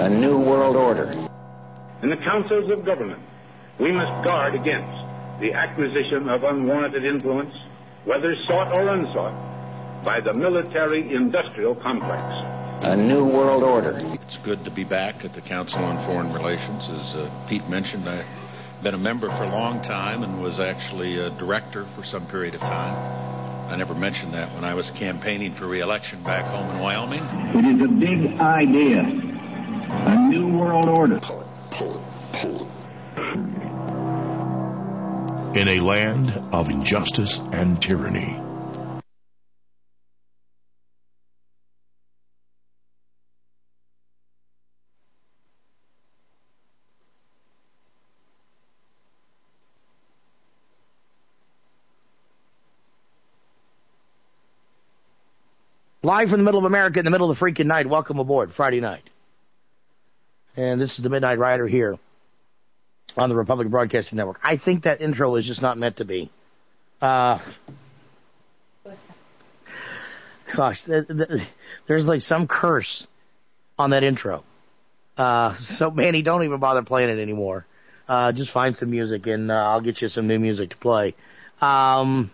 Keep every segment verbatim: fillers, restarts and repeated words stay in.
A new world order. In the councils of government, we must guard against the acquisition of unwarranted influence, whether sought or unsought, by the military-industrial complex. A new world order. It's good to be back at the Council on Foreign Relations. As uh, Pete mentioned, I've been a member for a long time and was actually a director for some period of time. I never mentioned that when I was campaigning for re-election back home in Wyoming. It is a big idea. A new world order. Pull it, pull it, pull it. In a land of injustice and tyranny, live from the middle of America in the middle of the freaking night. Welcome aboard, Friday night. And this is the Midnight Rider here on the Republic Broadcasting Network. I think that intro is just not meant to be. Uh, gosh, th- th- there's like some curse on that intro. Uh, so, Manny, don't even bother playing it anymore. Uh, just find some music and uh, I'll get you some new music to play. Um...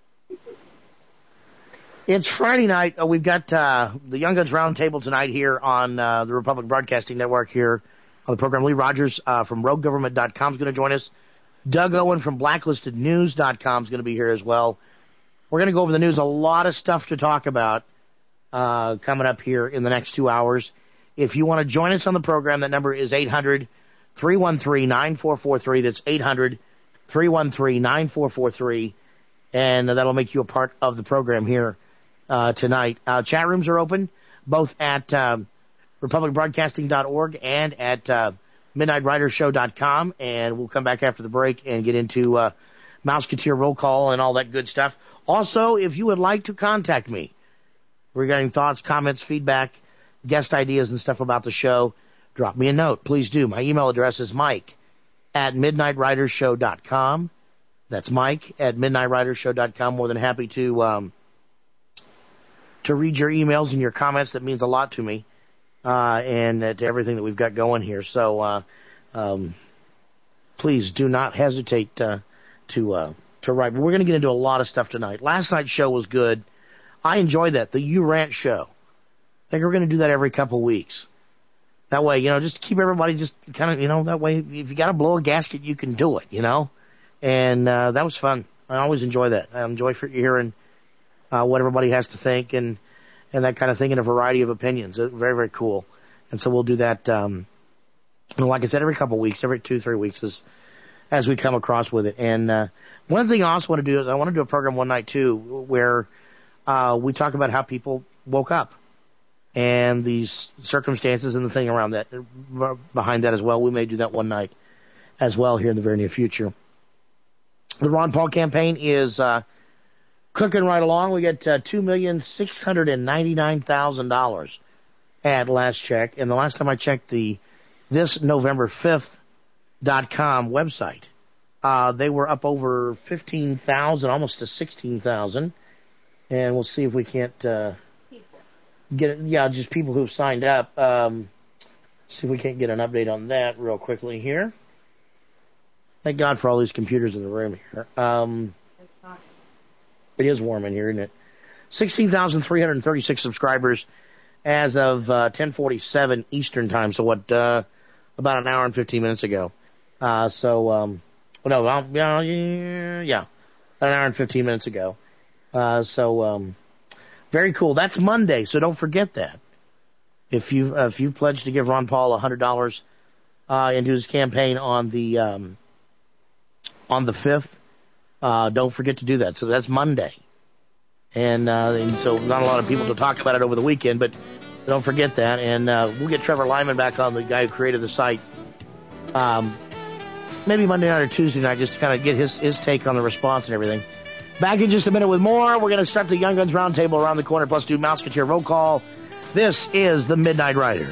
It's Friday night. Uh, we've got uh, the Young Guns Roundtable tonight here on uh, the Republic Broadcasting Network here on the program. Lee Rogers uh, from rogue government dot com is going to join us. Doug Owen from blacklisted news dot com is going to be here as well. We're going to go over the news. A lot of stuff to talk about uh, coming up here in the next two hours. If you want to join us on the program, that number is eight hundred, three one three, nine four four three. That's eight hundred, three one three, nine four four three. And that'll make you a part of the program here Uh, tonight. Uh, chat rooms are open, both at uh, republic broadcasting dot org and at uh, midnight rider show dot com, and we'll come back after the break and get into uh, Mouseketeer roll call and all that good stuff. Also, if you would like to contact me regarding thoughts, comments, feedback, guest ideas, and stuff about the show, drop me a note. Please do. My email address is mike at midnight rider show dot com. That's Mike at midnight rider show dot com. More than happy to um, to read your emails and your comments. That means a lot to me, uh, and uh, to everything that we've got going here. So, uh, um, please do not hesitate, uh, to, uh, to write. But we're going to get into a lot of stuff tonight. Last night's show was good. I enjoyed that. The U Rant show. I think we're going to do that every couple weeks. That way, you know, just to keep everybody just kind of, you know, that way, if you got to blow a gasket, you can do it, you know? And, uh, that was fun. I always enjoy that. I enjoy hearing Uh, what everybody has to think and, and that kind of thing, and a variety of opinions. Very, very cool. And so we'll do that, um, you know, like I said, every couple of weeks, every two, three weeks as, as we come across with it. And, uh, one thing I also want to do is I want to do a program one night too, where, uh, we talk about how people woke up and these circumstances and the thing around that, behind that as well. We may do that one night as well here in the very near future. The Ron Paul campaign is, uh, cooking right along. We get uh, two million six hundred ninety-nine thousand dollars at last check. And the last time I checked the this November fifth dot com website, uh, they were up over fifteen thousand, almost to sixteen thousand. And we'll see if we can't uh, get it. Yeah, just people who've signed up. Um, see if we can't get an update on that real quickly here. Thank God for all these computers in the room here. Um, It is warm in here, isn't it? sixteen thousand three hundred thirty-six subscribers as of uh, ten forty-seven Eastern time. So what, uh, about an hour and fifteen minutes ago. Uh, so, um, well, no, um, yeah, yeah, about an hour and fifteen minutes ago. Uh, so, um, very cool. That's Monday, so don't forget that. If you uh, if you pledged to give Ron Paul one hundred dollars uh, into his campaign on the um, on the fifth, Uh, don't forget to do that. So that's Monday. And, uh, and so not a lot of people to talk about it over the weekend, but don't forget that. And, uh, we'll get Trevor Lyman back on, the guy who created the site, um, maybe Monday night or Tuesday night, just to kind of get his, his take on the response and everything. Back in just a minute with more. We're going to start the Young Guns Roundtable around the corner, plus do Mouseketeer roll call. This is the Midnight Rider.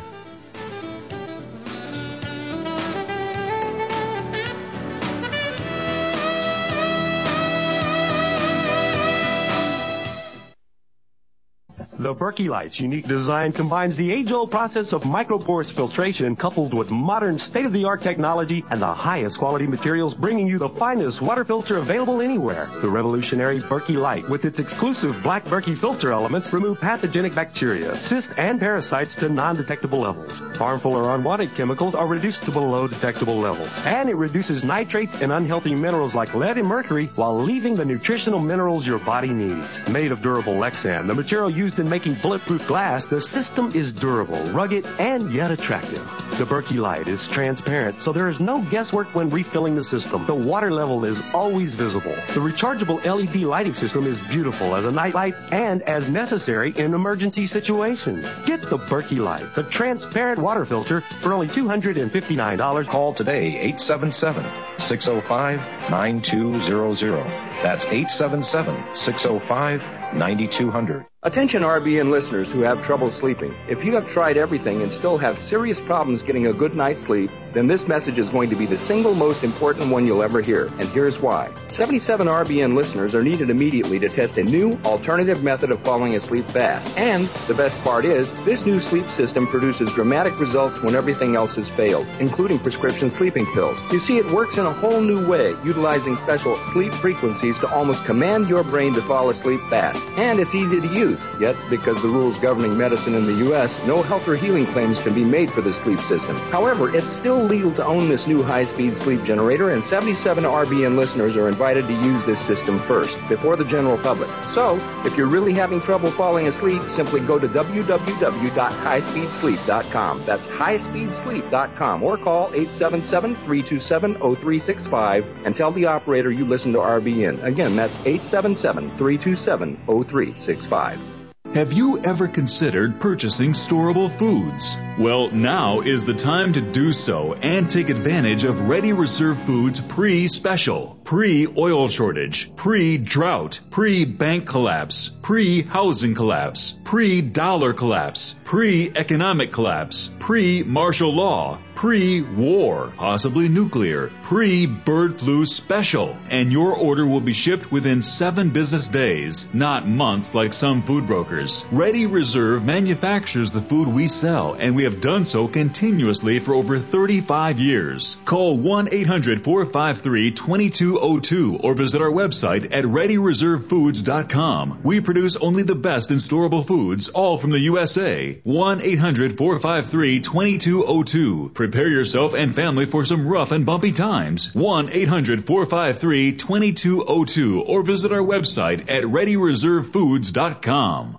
The Berkey Light's unique design combines the age-old process of microporous filtration coupled with modern state-of-the-art technology and the highest quality materials, bringing you the finest water filter available anywhere. The revolutionary Berkey Light, with its exclusive black Berkey filter elements, remove pathogenic bacteria, cysts, and parasites to non-detectable levels. Harmful or unwanted chemicals are reduced to below detectable levels. And it reduces nitrates and unhealthy minerals like lead and mercury while leaving the nutritional minerals your body needs. Made of durable Lexan, the material used in making bulletproof glass, the system is durable, rugged, and yet attractive. The Berkey Light is transparent, so there is no guesswork when refilling the system. The water level is always visible. The rechargeable L E D lighting system is beautiful as a night light and as necessary in emergency situations. Get the Berkey Light, the transparent water filter, for only two hundred fifty-nine dollars. Call today, eight seven seven, six oh five, nine two zero zero. That's eight seven seven, six oh five, nine two zero zero. Attention R B N listeners who have trouble sleeping. If you have tried everything and still have serious problems getting a good night's sleep, then this message is going to be the single most important one you'll ever hear. And here's why. seventy-seven R B N listeners are needed immediately to test a new alternative method of falling asleep fast. And the best part is, this new sleep system produces dramatic results when everything else has failed, including prescription sleeping pills. You see, it works in a whole new way, utilizing special sleep frequencies to almost command your brain to fall asleep fast. And it's easy to use. Yet, because the rules governing medicine in the U S, no health or healing claims can be made for this sleep system. However, it's still legal to own this new high-speed sleep generator, and seventy-seven R B N listeners are invited to use this system first, before the general public. So, if you're really having trouble falling asleep, simply go to w w w dot high speed sleep dot com. That's high speed sleep dot com, or call eight seven seven, three two seven, zero three six five and tell the operator you listen to R B N. Again, that's eight seven seven, three two seven, zero three six five. Have you ever considered purchasing storable foods? Well, now is the time to do so and take advantage of Ready Reserve Foods pre-special, pre-oil shortage, pre-drought, pre-bank collapse, pre-housing collapse, pre-dollar collapse, pre-economic collapse, pre-martial law, pre-war, possibly nuclear, pre-bird flu special. And your order will be shipped within seven business days, not months like some food brokers. Ready Reserve manufactures the food we sell, and we have done so continuously for over thirty-five years. Call one eight hundred, four five three, two two zero two or visit our website at ready reserve foods dot com. We produce only the best in storable foods, all from the U S A. one eight hundred, four five three, two two zero two. Prepare yourself and family for some rough and bumpy times. one eight hundred, four five three, two two zero two or visit our website at ready reserve foods dot com.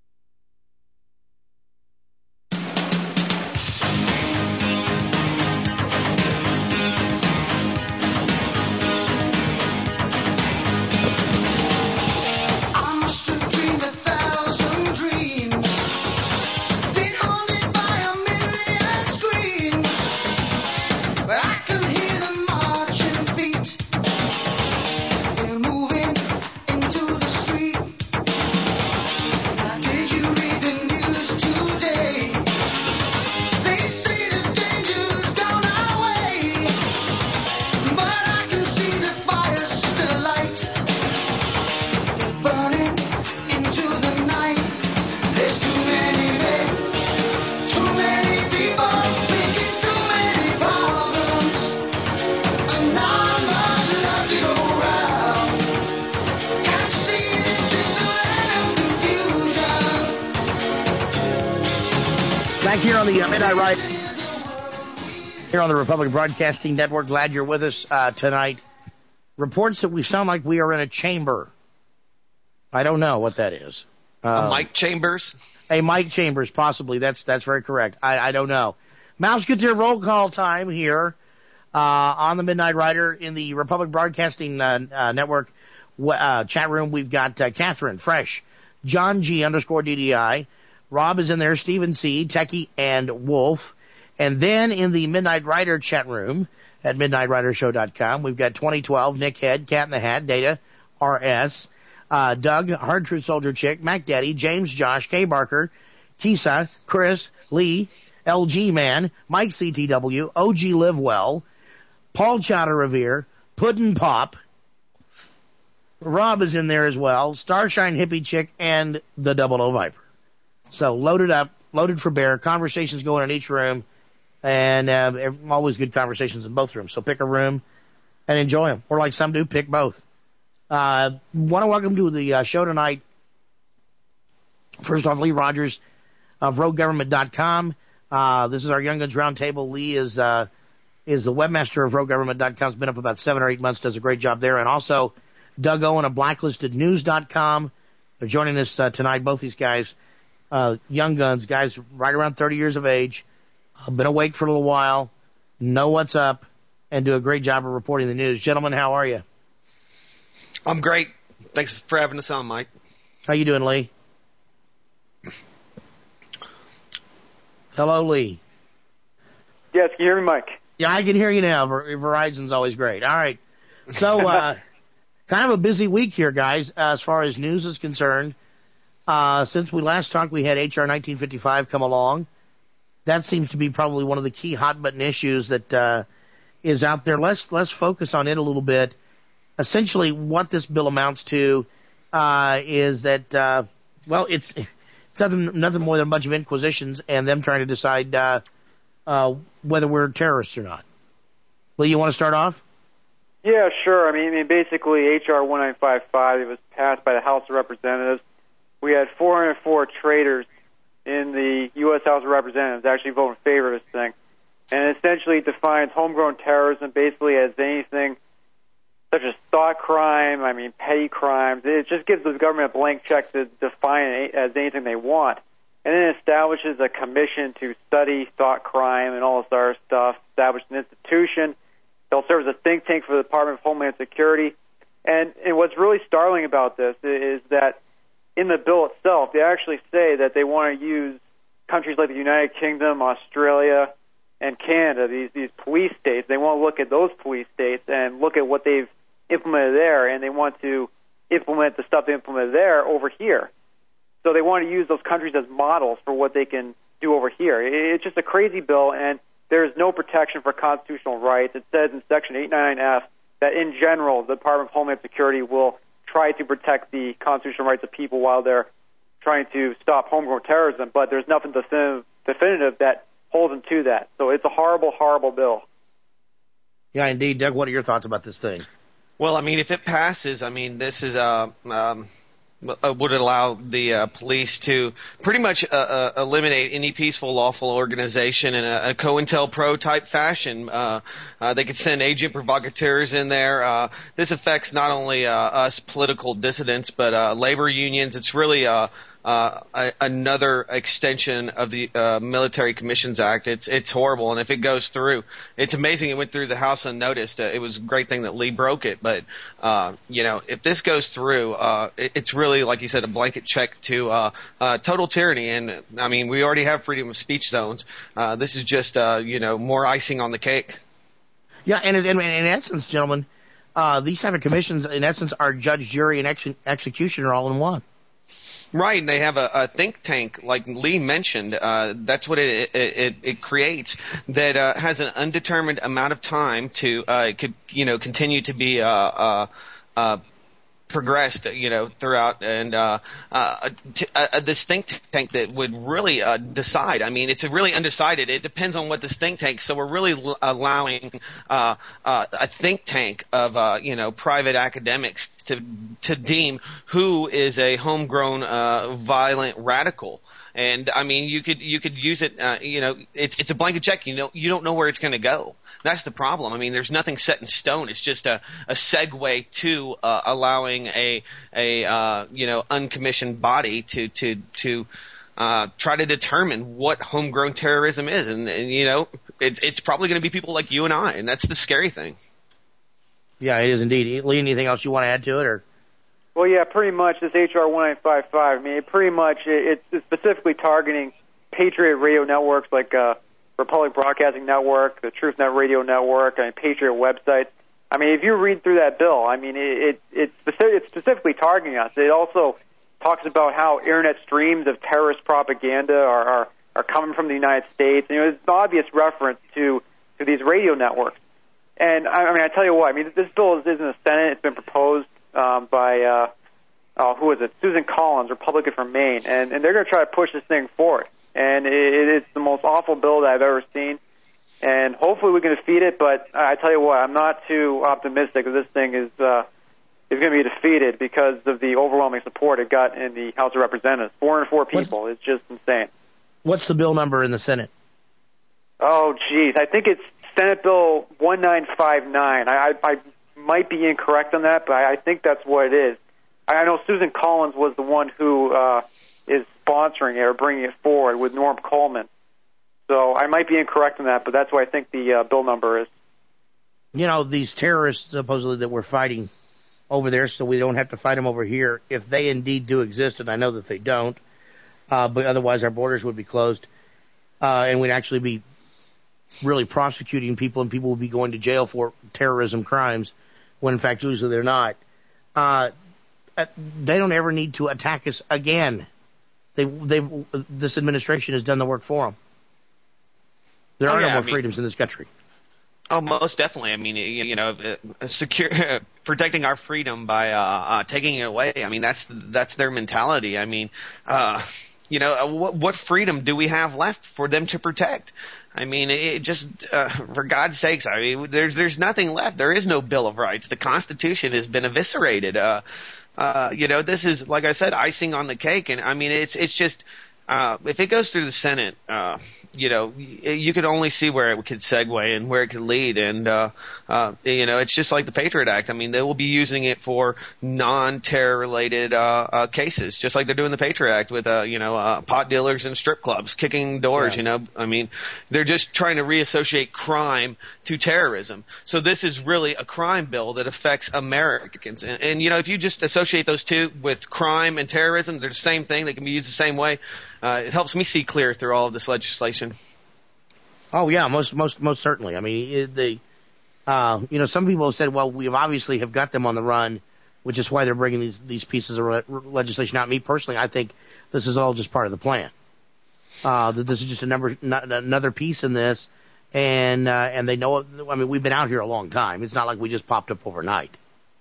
Here on the Republic Broadcasting Network, glad you're with us uh, tonight. Reports that we sound like we are in a chamber. I don't know what that is. Uh, a Mike Chambers? A Mike Chambers, possibly. That's that's very correct. I, I don't know. Mouseketeer roll call time here uh, on the Midnight Rider in the Republic Broadcasting uh, uh, Network uh, chat room. We've got uh, Catherine, Fresh, John G underscore D D I. Rob is in there, Stephen C., Techie, and Wolf. And then in the Midnight Rider chat room at midnight rider show dot com, we've got twenty twelve, Nick Head, Cat in the Hat, Data, R S, uh, Doug, Hard Truth Soldier Chick, Mac Daddy, James, Josh, K. Barker, Kisa, Chris, Lee, L G Man, Mike C T W, O G Live Well, Paul Chowder Revere, Puddin' Pop, Rob is in there as well, Starshine Hippie Chick, and the Double O Viper. So loaded up, loaded for bear, conversations going in each room, and uh, always good conversations in both rooms. So pick a room and enjoy them. Or like some do, pick both. Uh, want to welcome to the uh, show tonight, first off, Lee Rogers of rogue government dot com. Uh, this is our Young Guns Roundtable. Lee is uh, is the webmaster of rogue government dot com. Has been up about seven or eight months, does a great job there. And also Doug Owen of blacklisted news dot com. They're joining us uh, tonight, both these guys, uh, young guns, guys right around thirty years of age, uh, been awake for a little while, know what's up, and do a great job of reporting the news. Gentlemen, how are you? I'm great. Thanks for having us on, Mike. How you doing, Lee? Hello, Lee. Yes, can you hear me, Mike? Yeah, I can hear you now. Ver- Verizon's always great. All right. So, uh, kind of a busy week here, guys, uh, as far as news is concerned. Uh, since we last talked, we had H R nineteen fifty-five come along. That seems to be probably one of the key hot-button issues that uh, is out there. Let's let's focus on it a little bit. Essentially, what this bill amounts to uh, is that, uh, well, it's it's nothing nothing more than a bunch of inquisitions and them trying to decide uh, uh, whether we're terrorists or not. Lee, you want to start off? Yeah, sure. I mean, I mean, basically, H R nineteen fifty-five, it was passed by the House of Representatives. We had four hundred four traitors in the U S House of Representatives actually vote in favor of this thing. And it essentially defines homegrown terrorism basically as anything such as thought crime, I mean, petty crimes. It just gives the government a blank check to define it as anything they want. And then it establishes a commission to study thought crime and all this other stuff, established an institution. They'll serve as a think tank for the Department of Homeland Security. And, and what's really startling about this is that in the bill itself, they actually say that they want to use countries like the United Kingdom, Australia, and Canada, these, these police states. They want to look at those police states and look at what they've implemented there, and they want to implement the stuff they implemented there over here. So they want to use those countries as models for what they can do over here. It's just a crazy bill, and there is no protection for constitutional rights. It says in Section eight ninety-nine F that in general, the Department of Homeland Security will try to protect the constitutional rights of people while they're trying to stop homegrown terrorism, but there's nothing definitive, definitive that holds them to that. So it's a horrible, horrible bill. Yeah, indeed. Doug, what are your thoughts about this thing? Well, I mean, if it passes, I mean, this is uh, um, would allow the uh, police to pretty much uh, uh, eliminate any peaceful, lawful organization in a, a COINTELPRO type fashion. Uh, uh, they could send agent provocateurs in there. Uh, this affects not only uh, us political dissidents, but uh, labor unions. It's really uh, uh, a, another extension of the uh, Military Commissions Act. It's it's horrible, and if it goes through, it's amazing it went through the House unnoticed. Uh, it was a great thing that Lee broke it, but uh, you know, if this goes through, uh, it, it's really, like you said, a blanket check to uh, uh, total tyranny. And I mean, we already have freedom of speech zones. Uh, this is just uh, you know, more icing on the cake. Yeah, and in, in, in essence, gentlemen, uh, these type of commissions, in essence, are judge, jury, and ex- executioner all in one. Right, and they have a, a think tank, like Lee mentioned. Uh, that's what it it, it creates, that uh, has an undetermined amount of time to uh, could you know continue to be uh, uh, uh, progressed, you know, throughout, and uh, uh, t- uh, this think tank that would really uh, decide. I mean, it's really undecided. It depends on what this think tank. So we're really l- allowing uh, uh, a think tank of uh, you know private academics to to deem who is a homegrown uh, violent radical. And I mean, you could you could use it. Uh, you know, it's it's a blanket check. You know, you don't know where it's going to go. That's the problem. I mean, there's nothing set in stone. It's just a, a segue to uh, allowing a a uh, you know uncommissioned body to to to uh, try to determine what homegrown terrorism is. And, and you know, it's it's probably going to be people like you and I, and that's the scary thing. Yeah, it is indeed. Lee, anything else you want to add to it, or? Well, yeah, pretty much this H R nineteen fifty-five. I mean, it pretty much it, it's specifically targeting Patriot radio networks like uh, Republic Broadcasting Network, the TruthNet Radio Network, and Patriot websites. I mean, if you read through that bill, I mean, it, it it's, specific, it's specifically targeting us. It also talks about how internet streams of terrorist propaganda are are, are coming from the United States. And, you know, it's an obvious reference to to these radio networks. And I, I mean, I tell you what, I mean, this bill is, is in the Senate. It's been proposed um, by uh, uh, who is it? Susan Collins, Republican from Maine, and, and they're going to try to push this thing forward. And it, it's the most awful bill that I've ever seen. And hopefully we can defeat it, but I tell you what, I'm not too optimistic that this thing is uh, is going to be defeated because of the overwhelming support it got in the House of Representatives. Four and four people. What's, it's just insane. What's the bill number in the Senate? Oh, geez. I think it's Senate Bill one nine five nine. I, I, I might be incorrect on that, but I, I think that's what it is. I know Susan Collins was the one who uh, is sponsoring it or bringing it forward with Norm Coleman. So I might be incorrect on that, but that's what I think the uh, bill number is. You know, these terrorists supposedly that we're fighting over there so we don't have to fight them over here, if they indeed do exist, and I know that they don't, uh, but otherwise our borders would be closed, uh, and we'd actually be really prosecuting people, and people would be going to jail for terrorism crimes, when in fact usually they're not. Uh, they don't ever need to attack us again. They, they've, this administration has done the work for them. There are oh, yeah, no more I mean, freedoms in this country. Oh, most definitely. I mean, you, you know, uh, secure, protecting our freedom by uh, uh, taking it away. I mean, that's that's their mentality. I mean, uh, you know, uh, what, what freedom do we have left for them to protect? I mean, it just, uh, for God's sakes, I mean, there's there's nothing left. There is no Bill of Rights. The Constitution has been eviscerated. Uh, uh, you know, this is, like I said, icing on the cake. And I mean, it's it's just. Uh, if it goes through the Senate, uh, you know, you could only see where it could segue and where it could lead. And, uh, uh, you know, it's just like the Patriot Act. I mean, they will be using it for non-terror related, uh, uh, cases, just like they're doing the Patriot Act with, uh, you know, uh, pot dealers and strip clubs, kicking doors, yeah. you know. I mean, they're just trying to reassociate crime to terrorism. So this is really a crime bill that affects Americans. And, and you know, if you just associate those two with crime and terrorism, they're the same thing. They can be used the same way. Uh, it helps me see clear through all of this legislation. Oh yeah, most most most certainly. I mean, the uh, you know, some people have said, well, we obviously have got them on the run, which is why they're bringing these these pieces of re- legislation out. Me personally, I think this is all just part of the plan. Uh, that this is just a number, not, another piece in this, and uh, and they know. I mean, we've been out here a long time. It's not like we just popped up overnight.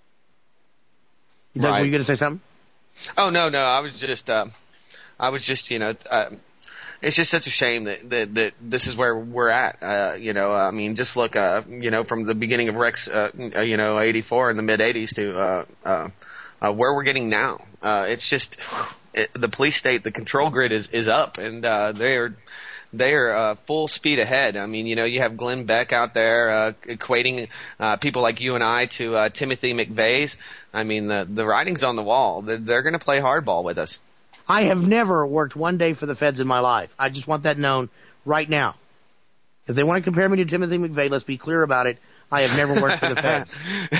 Doug, right. Were you going to say something? Oh no, no, I was just. Uh... I was just, you know, uh, it's just such a shame that, that, that this is where we're at. Uh, you know, I mean, just look, uh, you know, from the beginning of Rex, uh, you know, eighty-four in the mid eighties to, uh, uh, uh, where we're getting now. Uh, it's just, it, the police state, the control grid is, is up and, uh, they're, they are uh, full speed ahead. I mean, you know, you have Glenn Beck out there uh, equating uh, people like you and I to uh, Timothy McVeigh's. I mean, the, the writing's on the wall. They're, they're going to play hardball with us. I have never worked one day for the feds in my life. I just want that known right now. If they want to compare me to Timothy McVeigh, let's be clear about it. I have never worked for the feds.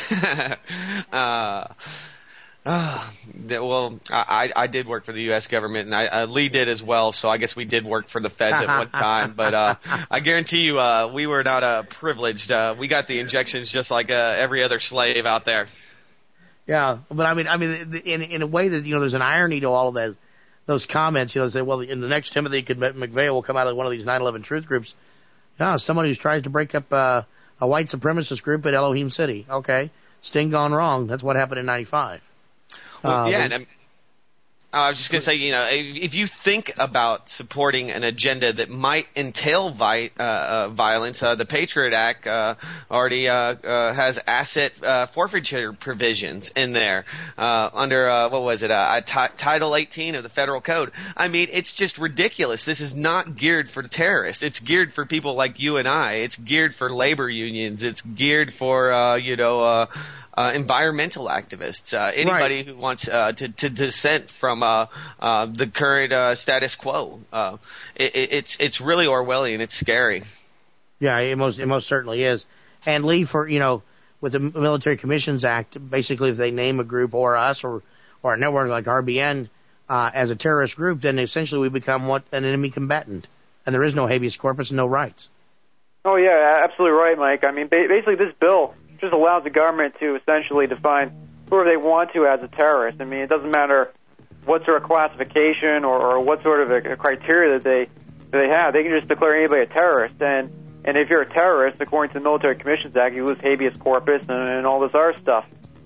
uh, uh, well, I, I did work for the U S government, and I, uh, Lee did as well, so I guess we did work for the feds at one time. But uh, I guarantee you uh, we were not uh, privileged. Uh, we got the injections just like uh, every other slave out there. Yeah, but I mean, I mean, in, in a way that, you know, there's an irony to all of that. Those comments, you know, say, well, in the next Timothy McVeigh will come out of one of these nine eleven truth groups. Yeah, someone who tries to break up uh, a white supremacist group at Elohim City. Okay, Sting gone wrong. That's what happened in ninety-five. Well, uh, yeah, but, and I was just going to say, you know, if you think about supporting an agenda that might entail vi- uh, uh, violence, uh, the Patriot Act uh, already uh, uh, has asset uh, forfeiture provisions in there uh, under, uh, what was it, uh, t- Title eighteen of the Federal Code. I mean, it's just ridiculous. This is not geared for terrorists. It's geared for people like you and I. It's geared for labor unions. It's geared for, uh, you know, uh, Uh, environmental activists, uh, anybody right. who wants uh, to, to dissent from uh, uh, the current uh, status quo. Uh, it, it's it's really Orwellian. It's scary. Yeah, it most it most certainly is. And Lee, for you know, with the Military Commissions Act, basically, if they name a group or us or or a network like R B N uh, as a terrorist group, then essentially we become what an enemy combatant, and there is no habeas corpus and no rights. Oh yeah, absolutely right, Mike. I mean, ba- basically, this bill just allows the government to essentially define whoever they want to as a terrorist. I mean, it doesn't matter what sort of classification or, or what sort of a, a criteria that they that they have. They can just declare anybody a terrorist. And and if you're a terrorist, according to the Military Commissions Act, you lose habeas corpus and, and all this other stuff.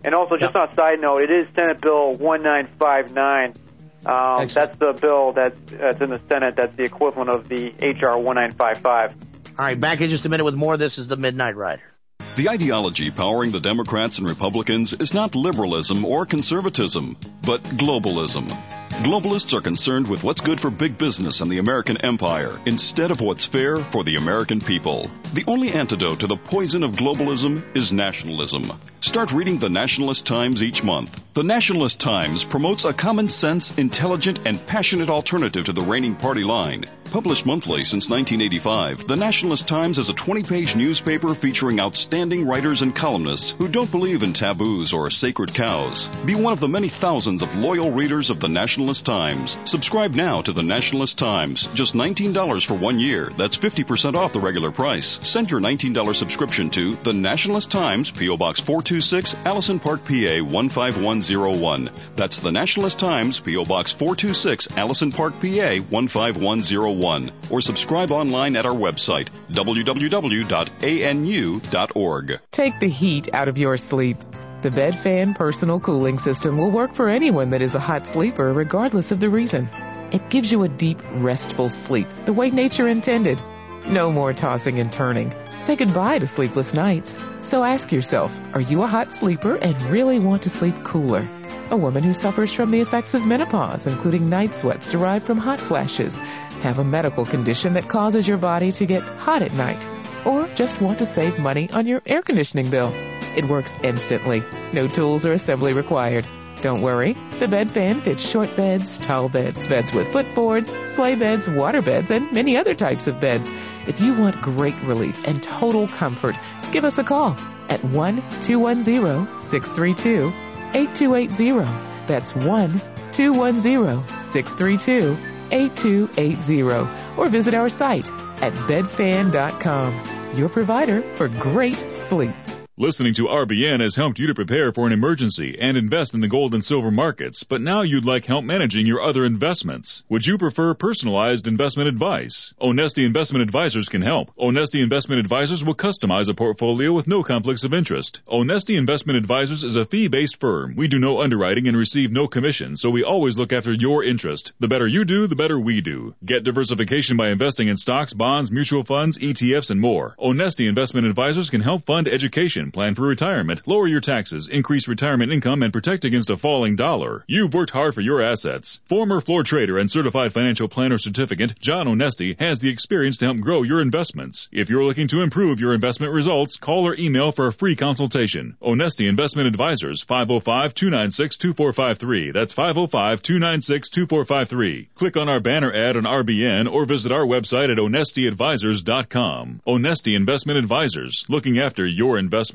And also, just on a side note, it is Senate Bill nineteen fifty-nine. Um, that's the bill that's, that's in the Senate. That's the equivalent of the H R nineteen fifty-five. All right, back in just a minute with more. This is the Midnight Rider. The ideology powering the Democrats and Republicans is not liberalism or conservatism, but globalism. Globalists are concerned with what's good for big business and the American empire instead of what's fair for the American people. The only antidote to the poison of globalism is nationalism. Start reading the Nationalist Times each month. The Nationalist Times promotes a common sense, intelligent, and passionate alternative to the reigning party line. Published monthly since nineteen eighty-five, the Nationalist Times is a twenty-page newspaper featuring outstanding writers and columnists who don't believe in taboos or sacred cows. Be one of the many thousands of loyal readers of the Nationalist Times. Subscribe now to the Nationalist Times. Just nineteen dollars for one year. That's fifty percent off the regular price. Send your nineteen dollars subscription to the Nationalist Times, P O. Box four two six, Allison Park, P A one five one zero one. That's the Nationalist Times, P O. Box four two six, Allison Park, P A one five one zero one. Or subscribe online at our website, w w w dot a n u dot org. Take the heat out of your sleep. The Bed Fan Personal Cooling System will work for anyone that is a hot sleeper, regardless of the reason. It gives you a deep, restful sleep, the way nature intended. No more tossing and turning. Say goodbye to sleepless nights. So ask yourself, are you a hot sleeper and really want to sleep cooler? A woman who suffers from the effects of menopause, including night sweats derived from hot flashes, have a medical condition that causes your body to get hot at night, or just want to save money on your air conditioning bill. It works instantly. No tools or assembly required. Don't worry. The Bed Fan fits short beds, tall beds, beds with footboards, sleigh beds, water beds, and many other types of beds. If you want great relief and total comfort, give us a call at one two one zero, six three two, eight two eight zero. That's one two one zero, six three two, eight two eight zero. Or visit our site at bed fan dot com. Your provider for great sleep. Listening to R B N has helped you to prepare for an emergency and invest in the gold and silver markets, but now you'd like help managing your other investments. Would you prefer personalized investment advice? Onesti Investment Advisors can help. Onesti Investment Advisors will customize a portfolio with no conflicts of interest. Onesti Investment Advisors is a fee-based firm. We do no underwriting and receive no commission, so we always look after your interest. The better you do, the better we do. Get diversification by investing in stocks, bonds, mutual funds, E T Fs, and more. Onesti Investment Advisors can help fund education, plan for retirement, lower your taxes, increase retirement income, and protect against a falling dollar. You've worked hard for your assets. Former floor trader and certified financial planner certificate, John Onesti, has the experience to help grow your investments. If you're looking to improve your investment results, call or email for a free consultation. Onesti Investment Advisors, five oh five, two nine six, two four five three. That's five oh five, two nine six, two four five three. Click on our banner ad on R B N or visit our website at onesti advisors dot com. Onesti Investment Advisors, looking after your investments.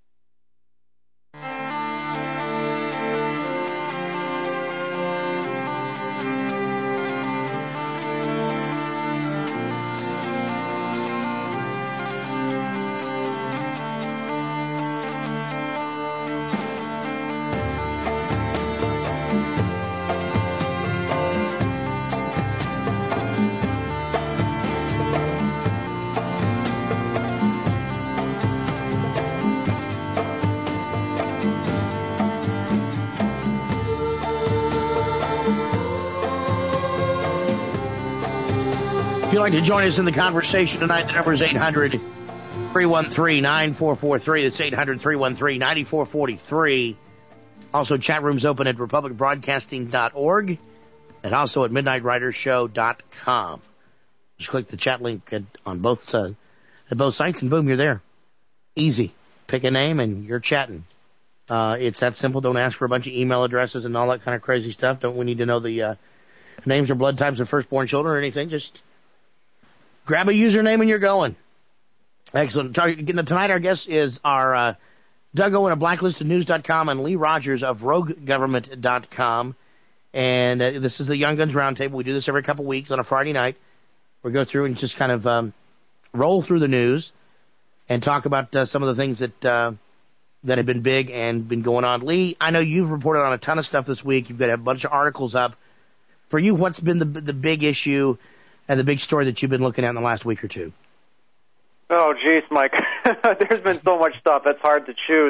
If you'd like to join us in the conversation tonight, the number is eight hundred, three one three, nine four four three. That's eight hundred, three one three, nine four four three. Also, chat rooms open at republic broadcasting dot org and also at midnight rider show dot com. Just click the chat link at, on both uh, at both sites, and boom, you're there. Easy. Pick a name, and you're chatting. Uh, it's that simple. Don't ask for a bunch of email addresses and all that kind of crazy stuff. Don't we need to know the uh, names or blood types of firstborn children or anything? Just grab a username and you're going. Excellent. Tonight our guest is our uh, Doug Owen of blacklist news dot com and Lee Rogers of rogue government dot com. And uh, this is the Young Guns Roundtable. We do this every couple weeks on a Friday night. We go through and just kind of um, roll through the news and talk about uh, some of the things that uh, that have been big and been going on. Lee, I know you've reported on a ton of stuff this week. You've got a bunch of articles up. For you, what's been the the big issue and the big story that you've been looking at in the last week or two? Oh, geez, Mike. There's been so much stuff. It's hard to choose.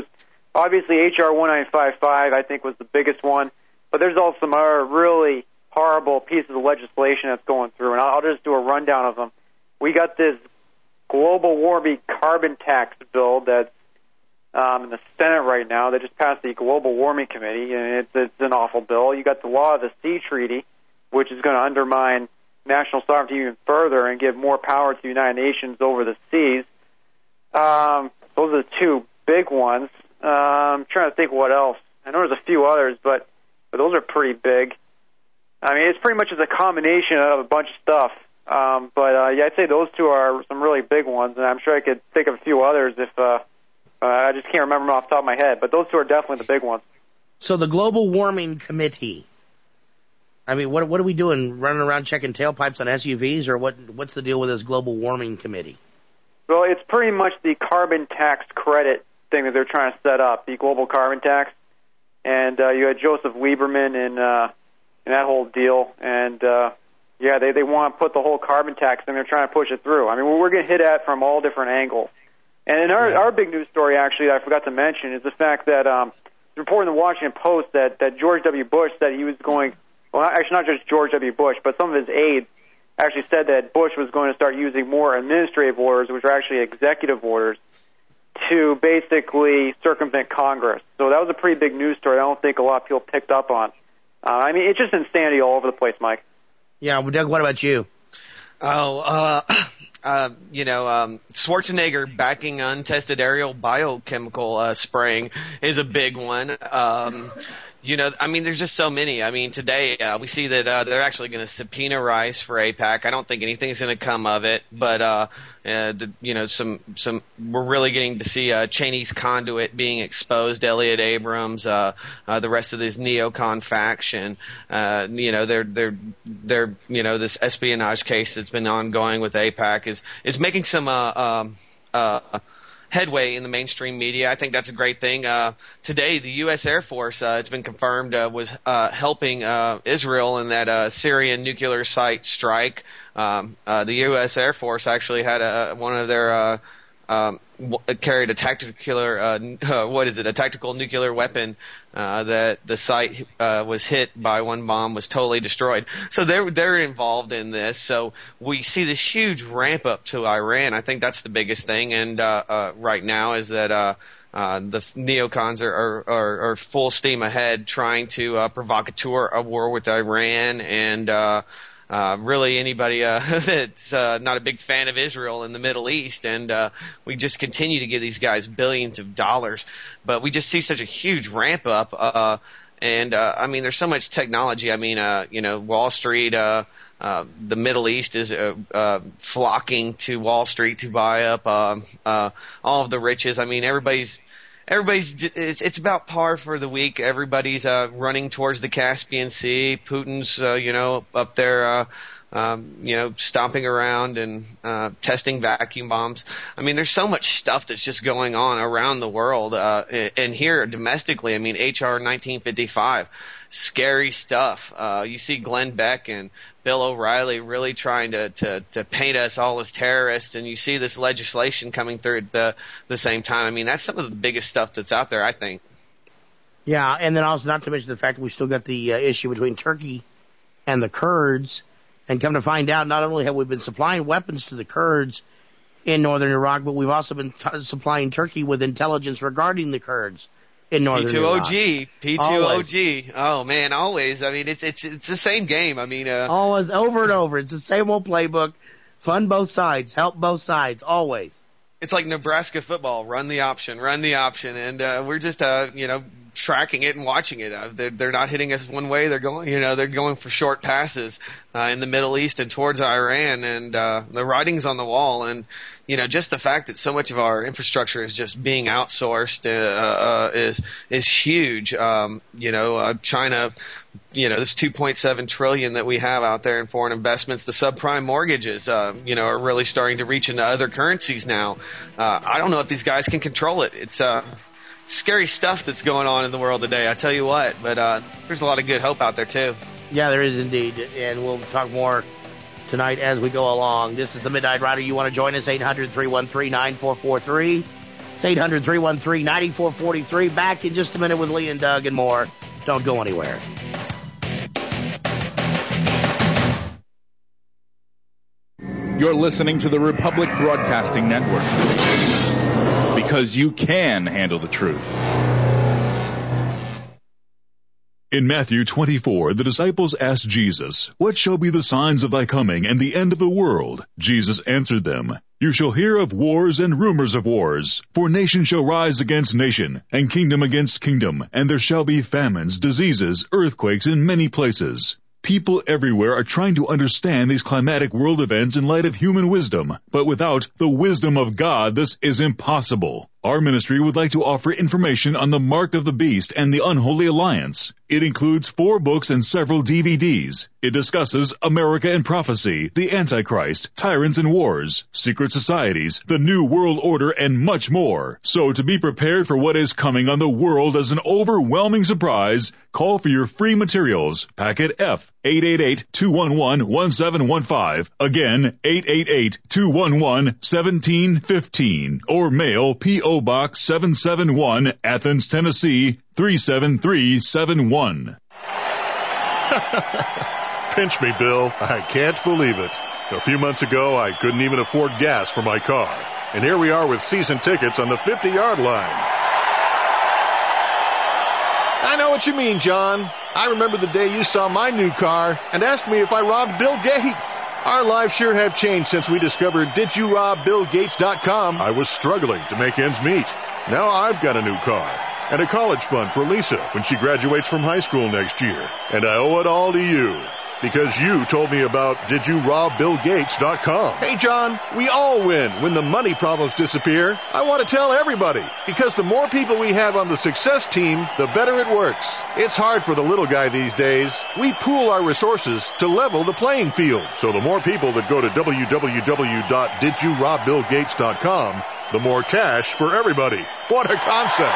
obviously H R nineteen fifty-five, I think, was the biggest one. But there's also some other really horrible pieces of legislation that's going through, and I'll just do a rundown of them. We got this global warming carbon tax bill that's um, in the Senate right now. They just passed the Global Warming Committee, and it's, it's an awful bill. You got the Law of the Sea Treaty, which is going to undermine national sovereignty even further and give more power to the United Nations over the seas. Um, those are the two big ones. Uh, I'm trying to think what else. I know there's a few others, but, but those are pretty big. I mean, it's pretty much just a combination of a bunch of stuff. Um, but uh, yeah, I'd say those two are some really big ones, and I'm sure I could think of a few others if uh, uh, I just can't remember them off the top of my head. But those two are definitely the big ones. So the Global Warming Committee. I mean, what what are we doing? Running around checking tailpipes on S U Vs, or what? What's the deal with this Global Warming Committee? Well, it's pretty much the carbon tax credit thing that they're trying to set up, the global carbon tax. And uh, you had Joseph Lieberman in, uh, in that whole deal. And, uh, yeah, they, they want to put the whole carbon tax thing. They're trying to push it through. I mean, we're getting hit at from all different angles. And in our, yeah. our big news story, actually, that I forgot to mention, is the fact that um, the report in the Washington Post that, that George W. Bush said he was going, well, actually not just George W. Bush, but some of his aides actually said that Bush was going to start using more administrative orders, which are actually executive orders, to basically circumvent Congress. So that was a pretty big news story. I don't think a lot of people picked up on. Uh, I mean, it's just insanity all over the place, Mike. Yeah, well, Doug, what about you? Oh, uh, uh, you know, um, Schwarzenegger backing untested aerial biochemical uh, spraying is a big one. Um, You know, I mean, there's just so many. I mean, today uh, we see that uh, they're actually going to subpoena Rice for AIPAC. I don't think anything's going to come of it, but uh, uh, the, you know, some some we're really getting to see uh, Cheney's conduit being exposed. Elliot Abrams, uh, uh, the rest of this neocon faction. Uh, you know, they're they're they're you know, this espionage case that's been ongoing with AIPAC is is making some uh, um, uh, headway in the mainstream media. I think that's a great thing. Uh, today, the U S Air Force, uh, it's been confirmed, uh, was uh, helping uh, Israel in that uh, Syrian nuclear site strike. Um, uh, the U S Air Force actually had a, one of their uh, um, w- carried a tactical, uh, uh, what is it, a tactical nuclear weapon uh, that the site uh, was hit by one bomb, was totally destroyed. So they're they're involved in this. So we see this huge ramp up to Iran. I think that's the biggest thing. And uh, uh, right now is that uh, uh, the neocons are, are, are, are full steam ahead trying to uh, provocateur a war with Iran and uh, Uh, really anybody uh, that's uh, not a big fan of Israel in the Middle East, and uh, we just continue to give these guys billions of dollars, but we just see such a huge ramp up, uh, and uh, I mean, there's so much technology. I mean, uh, you know, Wall Street, uh, uh, the Middle East is uh, uh, flocking to Wall Street to buy up uh, uh, all of the riches. I mean, everybody's Everybody's, it's, it's about par for the week. Everybody's, uh, running towards the Caspian Sea. Putin's, uh, you know, up there, uh, um, you know, stomping around and, uh, testing vacuum bombs. I mean, there's so much stuff that's just going on around the world, uh, and here domestically. I mean, H R nineteen fifty-five, scary stuff. Uh, you see Glenn Beck and Bill O'Reilly really trying to, to, to paint us all as terrorists, and you see this legislation coming through at the, the same time. I mean, that's some of the biggest stuff that's out there, I think. Yeah, and then also not to mention the fact that we still got the uh, issue between Turkey and the Kurds, and come to find out, not only have we been supplying weapons to the Kurds in northern Iraq, but we've also been t- supplying Turkey with intelligence regarding the Kurds in northern P two O G, Iraq. P two O G. Oh man, always. I mean, it's it's it's the same game. I mean, uh, always over and over. It's the same old playbook. Fun both sides, help both sides, always. It's like Nebraska football. Run the option, run the option, and uh, we're just uh, you know, tracking it and watching it. Uh, they're, they're not hitting us one way. They're going, you know, they're going for short passes uh, in the Middle East and towards Iran, and uh, the writing's on the wall. And you know, just the fact that so much of our infrastructure is just being outsourced uh, uh, is is huge. Um, you know, uh, China, you know, this two point seven trillion that we have out there in foreign investments, the subprime mortgages, uh, you know, are really starting to reach into other currencies now. Uh, I don't know if these guys can control it. It's uh, scary stuff that's going on in the world today, I tell you what. But uh, there's a lot of good hope out there too. Yeah, there is indeed, and we'll talk more tonight as we go along. This is the Midnight Rider. You want to join us, eight hundred, three one three, nine four four three, It's eight hundred, three one three, nine four four three. Back in just a minute with Lee and Doug and more. Don't go anywhere. You're listening to the Republic Broadcasting Network, because you can handle the truth. In Matthew twenty-four, the disciples asked Jesus, "What shall be the signs of thy coming and the end of the world?" Jesus answered them, "You shall hear of wars and rumors of wars. For nation shall rise against nation, and kingdom against kingdom, and there shall be famines, diseases, earthquakes in many places." People everywhere are trying to understand these climatic world events in light of human wisdom, but without the wisdom of God, this is impossible. Our ministry would like to offer information on the Mark of the Beast and the Unholy Alliance. It includes four books and several D V Ds. It discusses America and prophecy, the Antichrist, tyrants and wars, secret societies, the New World Order, and much more. So to be prepared for what is coming on the world as an overwhelming surprise, call for your free materials. Packet F, eight eight eight, two one one, one seven one five. Again, eight eight eight, two one one, one seven one five. Or mail P O Box seven seven one, Athens, Tennessee, three seven three seven one. Pinch me, Bill. I can't believe it. A few months ago, I couldn't even afford gas for my car. And here we are with season tickets on the fifty-yard line. I know what you mean, John. I remember the day you saw my new car and asked me if I robbed Bill Gates. Our lives sure have changed since we discovered did you rob bill gates dot com. I was struggling to make ends meet. Now I've got a new car and a college fund for Lisa when she graduates from high school next year. And I owe it all to you because you told me about did you rob bill gates dot com. Hey, John, we all win when the money problems disappear. I want to tell everybody because the more people we have on the success team, the better it works. It's hard for the little guy these days. We pool our resources to level the playing field. So the more people that go to w w w dot did you rob bill gates dot com, the more cash for everybody. What a concept.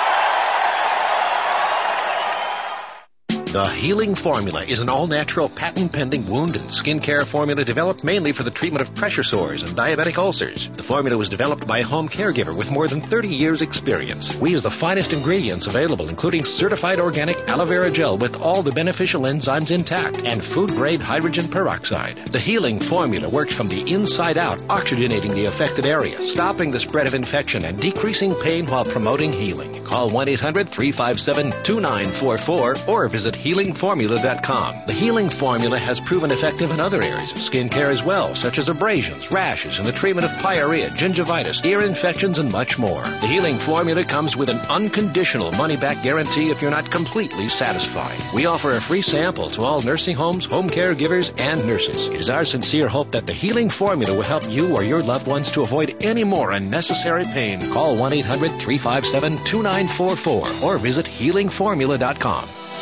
The Healing Formula is an all-natural, patent-pending wound and skin care formula developed mainly for the treatment of pressure sores and diabetic ulcers. The formula was developed by a home caregiver with more than thirty years' experience. We use the finest ingredients available, including certified organic aloe vera gel with all the beneficial enzymes intact and food-grade hydrogen peroxide. The Healing Formula works from the inside out, oxygenating the affected area, stopping the spread of infection, and decreasing pain while promoting healing. Call one eight hundred, three five seven, two nine four four or visit healing formula dot com. The Healing Formula has proven effective in other areas of skin care as well, such as abrasions, rashes, and the treatment of pyorrhea, gingivitis, ear infections, and much more. The Healing Formula comes with an unconditional money-back guarantee if you're not completely satisfied. We offer a free sample to all nursing homes, home caregivers, and nurses. It is our sincere hope that the Healing Formula will help you or your loved ones to avoid any more unnecessary pain. Call one eight hundred, three five seven, two nine four four or visit healing formula dot com.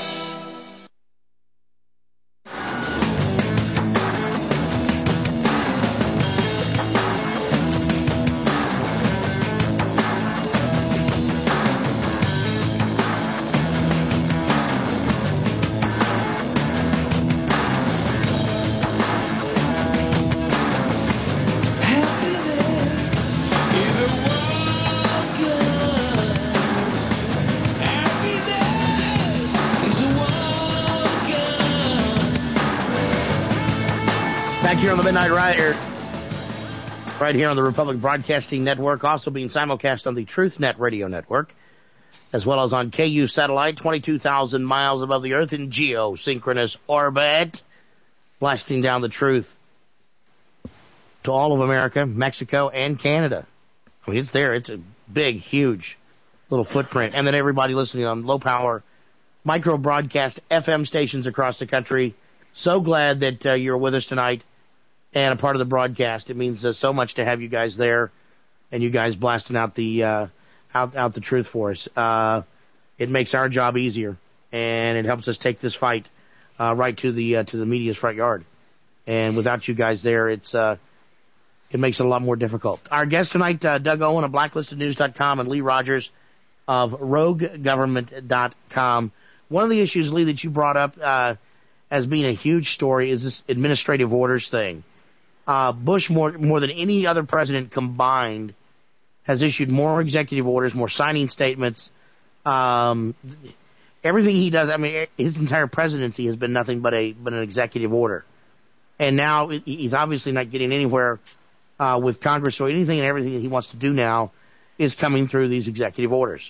On the Midnight Rider, right here on the Republic Broadcasting Network, also being simulcast on the TruthNet Radio Network, as well as on K U satellite, twenty-two thousand miles above the Earth in geosynchronous orbit, blasting down the truth to all of America, Mexico, and Canada. I mean, it's there. It's a big, huge little footprint. And then everybody listening on low power, micro broadcast F M stations across the country. So glad that uh, you're with us tonight and a part of the broadcast. It means uh, so much to have you guys there and you guys blasting out the uh, out out the truth for us. Uh, it makes our job easier, and it helps us take this fight uh, right to the uh, to the media's front yard. And without you guys there, it's uh, it makes it a lot more difficult. Our guest tonight, uh, Doug Owen of blacklisted news dot com and Lee Rogers of rogue government dot com. One of the issues, Lee, that you brought up uh, as being a huge story is this administrative orders thing. Uh, Bush, more more than any other president combined, has issued more executive orders, more signing statements. Um, everything he does, I mean, his entire presidency has been nothing but a but an executive order. And now he's obviously not getting anywhere uh, with Congress, so anything and everything that he wants to do now is coming through these executive orders.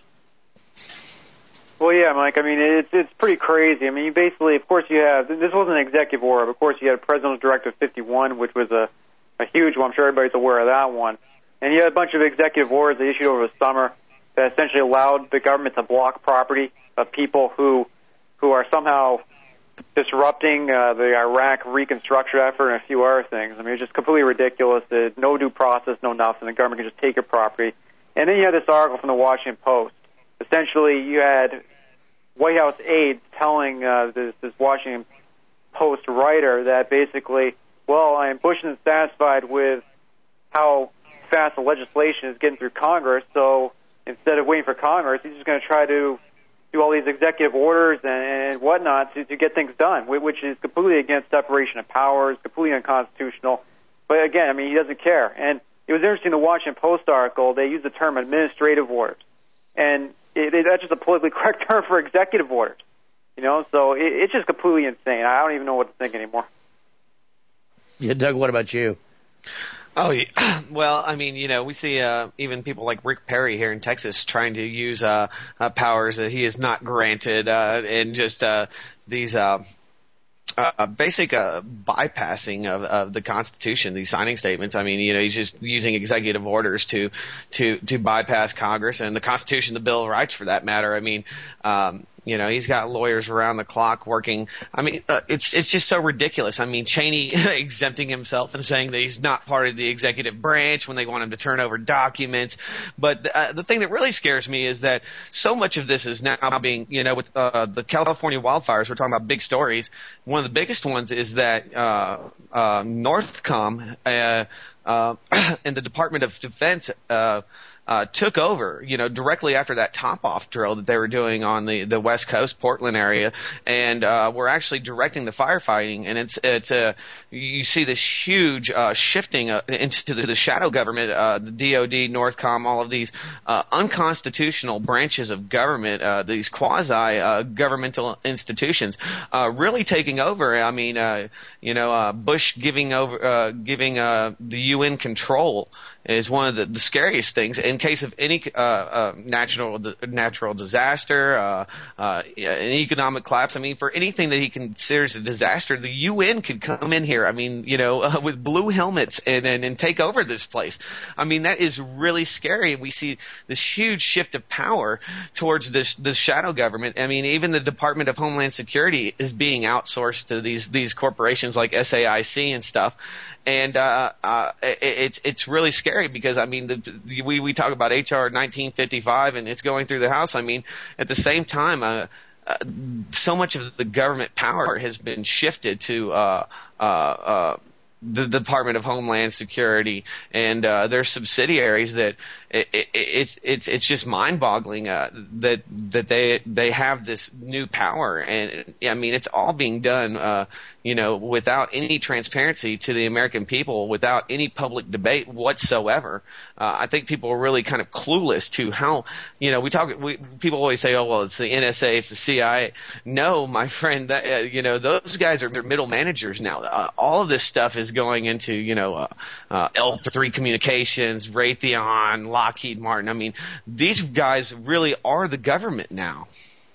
Well, yeah, Mike, I mean, it's it's pretty crazy. I mean, basically, of course, you have, this wasn't an executive order, but of course, you had President's Directive fifty-one, which was a, a huge one. I'm sure everybody's aware of that one. And you had a bunch of executive orders that issued over the summer that essentially allowed the government to block property of people who who are somehow disrupting uh, the Iraq reconstruction effort and a few other things. I mean, it's just completely ridiculous. There's no due process, no nothing. The government can just take your property. And then you had this article from the Washington Post. Essentially, you had White House aides telling uh, this, this Washington Post writer that basically, well, I am Bush isn't satisfied with how fast the legislation is getting through Congress, so instead of waiting for Congress, he's just going to try to do all these executive orders and, and whatnot to, to get things done, which is completely against separation of powers, completely unconstitutional. But again, I mean, he doesn't care. And it was interesting, the Washington Post article, they used the term administrative orders. And it, it, that's just a politically correct term for executive orders. You know, so it, it's just completely insane. I don't even know what to think anymore. Yeah, Doug, what about you? Oh, yeah. Well, I mean, you know, we see uh, even people like Rick Perry here in Texas trying to use uh, uh, powers that he is not granted, uh, and just uh, these uh, uh, basic uh, bypassing of, of the Constitution, these signing statements. I mean, you know, he's just using executive orders to to to bypass Congress and the Constitution, the Bill of Rights, for that matter. I mean, um, you know, he's got lawyers around the clock working. I mean, uh, it's it's just so ridiculous. I mean, Cheney exempting himself and saying that he's not part of the executive branch when they want him to turn over documents. But uh, the thing that really scares me is that so much of this is now being, you know, with uh, the California wildfires, we're talking about big stories. One of the biggest ones is that uh, uh, Northcom uh, uh, and the Department of Defense uh Uh, took over, you know, directly after that top-off drill that they were doing on the, the West Coast, Portland area, and uh, we're actually directing the firefighting. And it's it's uh, you see this huge uh, shifting uh, into the, the shadow government, uh, the D O D, Northcom, all of these uh, unconstitutional branches of government, uh, these quasi-governmental uh, institutions, uh, really taking over. I mean, uh, you know, uh, Bush giving over, uh, giving uh, the U N control is one of the, the scariest things. In case of any uh, uh, natural natural disaster, uh, uh, an economic collapse, I mean, for anything that he considers a disaster, the U N could come in here, I mean, you know, uh, with blue helmets and, and, and take over this place. I mean, that is really scary. We see this huge shift of power towards this, this shadow government. I mean, even the Department of Homeland Security is being outsourced to these, these corporations like S A I C and stuff. And uh, uh, it, it's it's really scary because, I mean, the, we, we talk about H R nineteen fifty-five and it's going through the House. I mean, at the same time, uh, uh, so much of the government power has been shifted to uh, uh, uh, the Department of Homeland Security and uh, their subsidiaries that it, it, it's it's it's just mind-boggling uh, that that they they have this new power. And I mean, it's all being done uh, you know, without any transparency to the American people, without any public debate whatsoever. Uh, I think people are really kind of clueless to how, you know, we talk, we, people always say, oh, well, it's the N S A, it's the C I A. No, my friend, that, uh, you know, those guys are middle managers now. Uh, all of this stuff is going into, you know, uh, uh, L three Communications, Raytheon, Lockheed Martin. I mean, these guys really are the government now.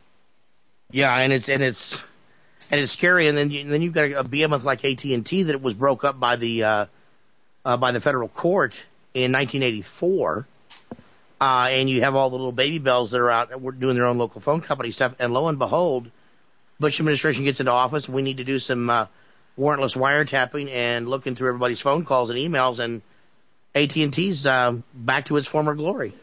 Yeah, and it's, and it's, And it's scary, and then you, then you've got a behemoth like A T and T that was broke up by the uh, uh, by the federal court in nineteen eighty-four, uh, and you have all the little baby bells that are out doing their own local phone company stuff. And lo and behold, Bush administration gets into office. We need to do some uh, warrantless wiretapping and looking through everybody's phone calls and emails, and A T and T's uh, back to its former glory.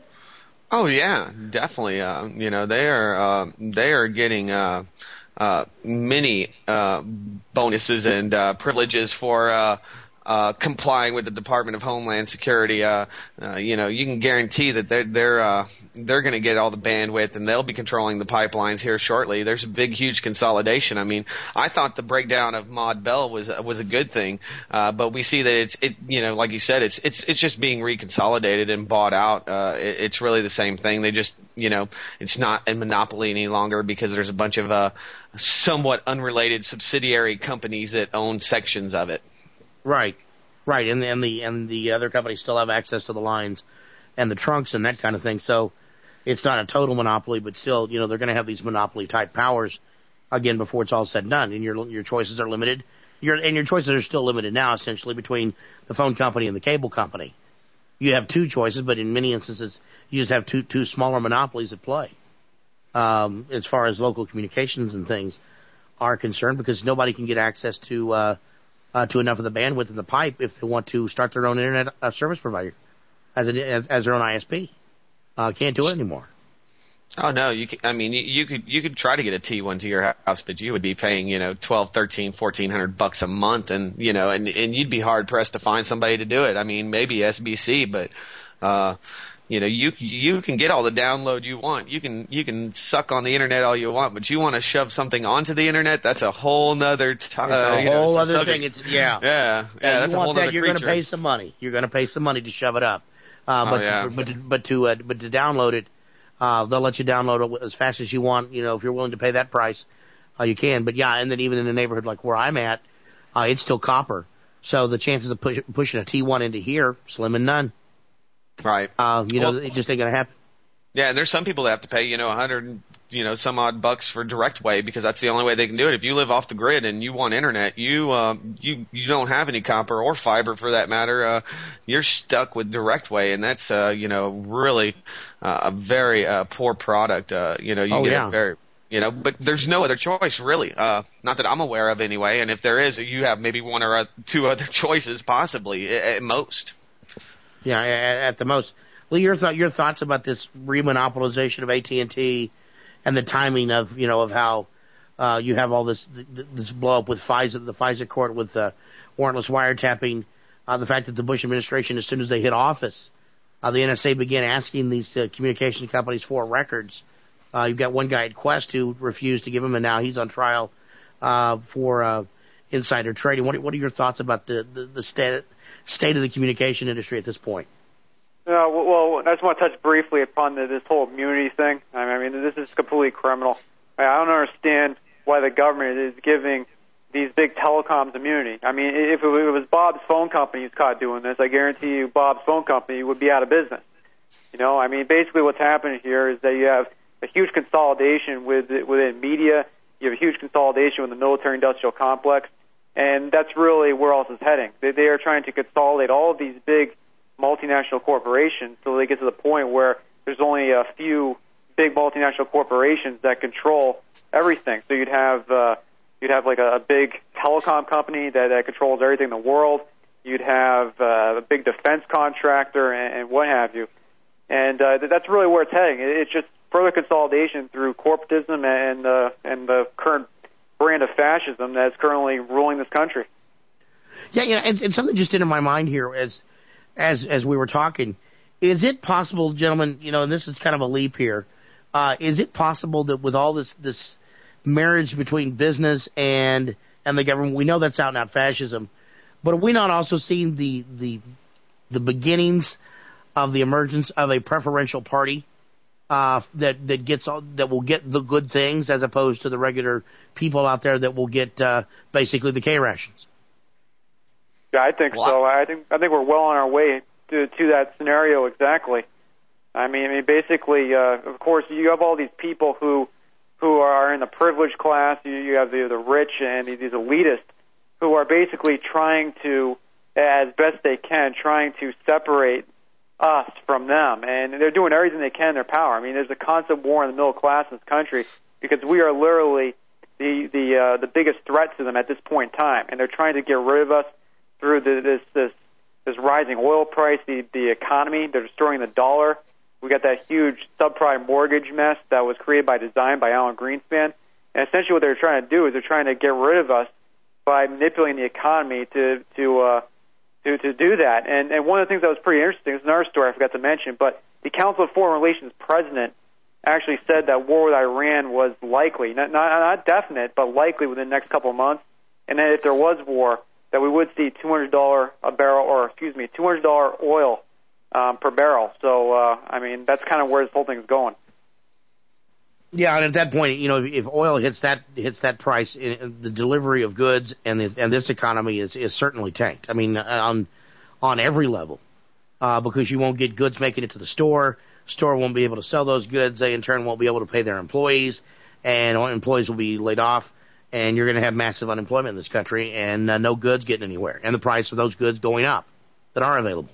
Oh yeah, definitely. Uh, you know, they are uh, they are getting. Uh, Uh, many uh, bonuses and uh, privileges for uh, uh, complying with the Department of Homeland Security, uh, uh, you know, you can guarantee that they're they're uh, they're going to get all the bandwidth, and they'll be controlling the pipelines here shortly. There's a big, huge consolidation. I mean, I thought the breakdown of Mod Bell was was a good thing, uh, but we see that it's it you know, like you said, it's it's it's just being reconsolidated and bought out. Uh, it, it's really the same thing. They just you know, it's not a monopoly any longer because there's a bunch of uh, somewhat unrelated subsidiary companies that own sections of it. Right, right, and the, and the and the other companies still have access to the lines and the trunks and that kind of thing. So it's not a total monopoly, but still, you know, they're going to have these monopoly type powers again before it's all said and done. And your your choices are limited. Your and your choices are still limited now, essentially between the phone company and the cable company. You have two choices, but in many instances, you just have two two smaller monopolies at play. Um, as far as local communications and things are concerned, because nobody can get access to. Uh, Uh, to enough of the bandwidth in the pipe if they want to start their own internet uh, service provider as, a, as as their own I S P. Uh, can't do it anymore. Oh no, you can, I mean you, you could you could try to get a T one to your house, but you would be paying you know twelve, thirteen, fourteen hundred bucks a month, and you know and and you'd be hard pressed to find somebody to do it. I mean maybe S B C, but uh, you know you you can get all the download you want. You can you can suck on the internet all you want, but you want to shove something onto the internet, that's a whole nother t- uh, a you whole know, other subject. thing. It's yeah yeah yeah, yeah that's you a whole want that, other you're creature. going to pay some money. You're going to pay some money to shove it up. Uh, oh, but yeah. to, but to, but to uh, but to download it, uh, they'll let you download it as fast as you want. You know, if you're willing to pay that price, uh, you can. But yeah, and then even in a neighborhood like where I'm at, uh, it's still copper. So the chances of push, pushing a T one into here, slim and none. Right. Uh, you know, well, it just ain't going to happen. Yeah, and there's some people that have to pay, you know, a hundred, you know, some odd bucks for direct way because that's the only way they can do it. If you live off the grid and you want internet, you um, you you don't have any copper or fiber for that matter. Uh, you're stuck with direct way, and that's uh, you know, really uh, a very uh, poor product. Uh, you know, you oh, get yeah. a very You know, but there's no other choice really. Uh, not that I'm aware of anyway. And if there is, you have maybe one or uh, two other choices possibly at most. Yeah, at, at the most. Lee, your thought, your thoughts about this remonopolization of A T and T and the timing of, you know, of how uh, you have all this this blow up with FISA, the FISA court with uh, warrantless wiretapping, uh, the fact that the Bush administration, as soon as they hit office, uh, the N S A began asking these uh, communication companies for records. Uh, you've got one guy at Quest who refused to give them, and now he's on trial uh, for uh, insider trading. What, what are your thoughts about the the, the state state of the communication industry at this point? Uh, well, I just want to touch briefly upon the, this whole immunity thing. I mean, this is completely criminal. I don't understand why the government is giving these big telecoms immunity. I mean, if it was Bob's phone company who's caught doing this, I guarantee you Bob's phone company would be out of business. You know, I mean, basically what's happening here is that you have a huge consolidation with within media. You have a huge consolidation with the military-industrial complex, and that's really where else is heading. They, they are trying to consolidate all of these big multinational corporations so they get to the point where there's only a few big multinational corporations that control everything. So you'd have uh, you'd have like a, a big telecom company that, that controls everything in the world. You'd have uh, a big defense contractor and, and what have you. And uh, that's really where it's heading. It's just further consolidation through corporatism and uh, and the current brand of fascism that's currently ruling this country. Yeah, you know, and, and something just entered my mind here as as as we were talking. Is it possible, gentlemen, you know, and this is kind of a leap here, uh, is it possible that with all this this marriage between business and and the government, we know that's out and out fascism, but are we not also seeing the the the beginnings of the emergence of a preferential party uh, that that gets all, that will get the good things as opposed to the regular people out there that will get uh, basically the K rations? Yeah, I think so. I think I think we're well on our way to to that scenario exactly. I mean, I mean, basically, uh, of course, you have all these people who who are in the privileged class. You, you have the the rich and these elitists who are basically trying to, as best they can, trying to separate us from them, and they're doing everything they can in their power. I mean, there's a constant war in the middle class in this country because we are literally the the uh, the biggest threat to them at this point in time, and they're trying to get rid of us through the, this this this rising oil price, the the economy. They're destroying the dollar. We got that huge subprime mortgage mess that was created by design by Alan Greenspan. And essentially, what they're trying to do is they're trying to get rid of us by manipulating the economy to to uh, to, to do that. And, and one of the things that was pretty interesting is another story I forgot to mention, but the Council of Foreign Relations president actually said that war with Iran was likely, not, not, not definite, but likely within the next couple of months. And then if there was war, that we would see two hundred dollars a barrel, or excuse me, two hundred dollars oil um, per barrel. So, uh, I mean, that's kind of where this whole thing's going. Yeah, and at that point, you know, if, if oil hits that hits that price, it, the delivery of goods and this, and this economy is, is certainly tanked. I mean, on on every level, uh, because you won't get goods making it to the store. Store won't be able to sell those goods. They in turn won't be able to pay their employees, and employees will be laid off. And you're going to have massive unemployment in this country, and uh, no goods getting anywhere, and the price of those goods going up that are available.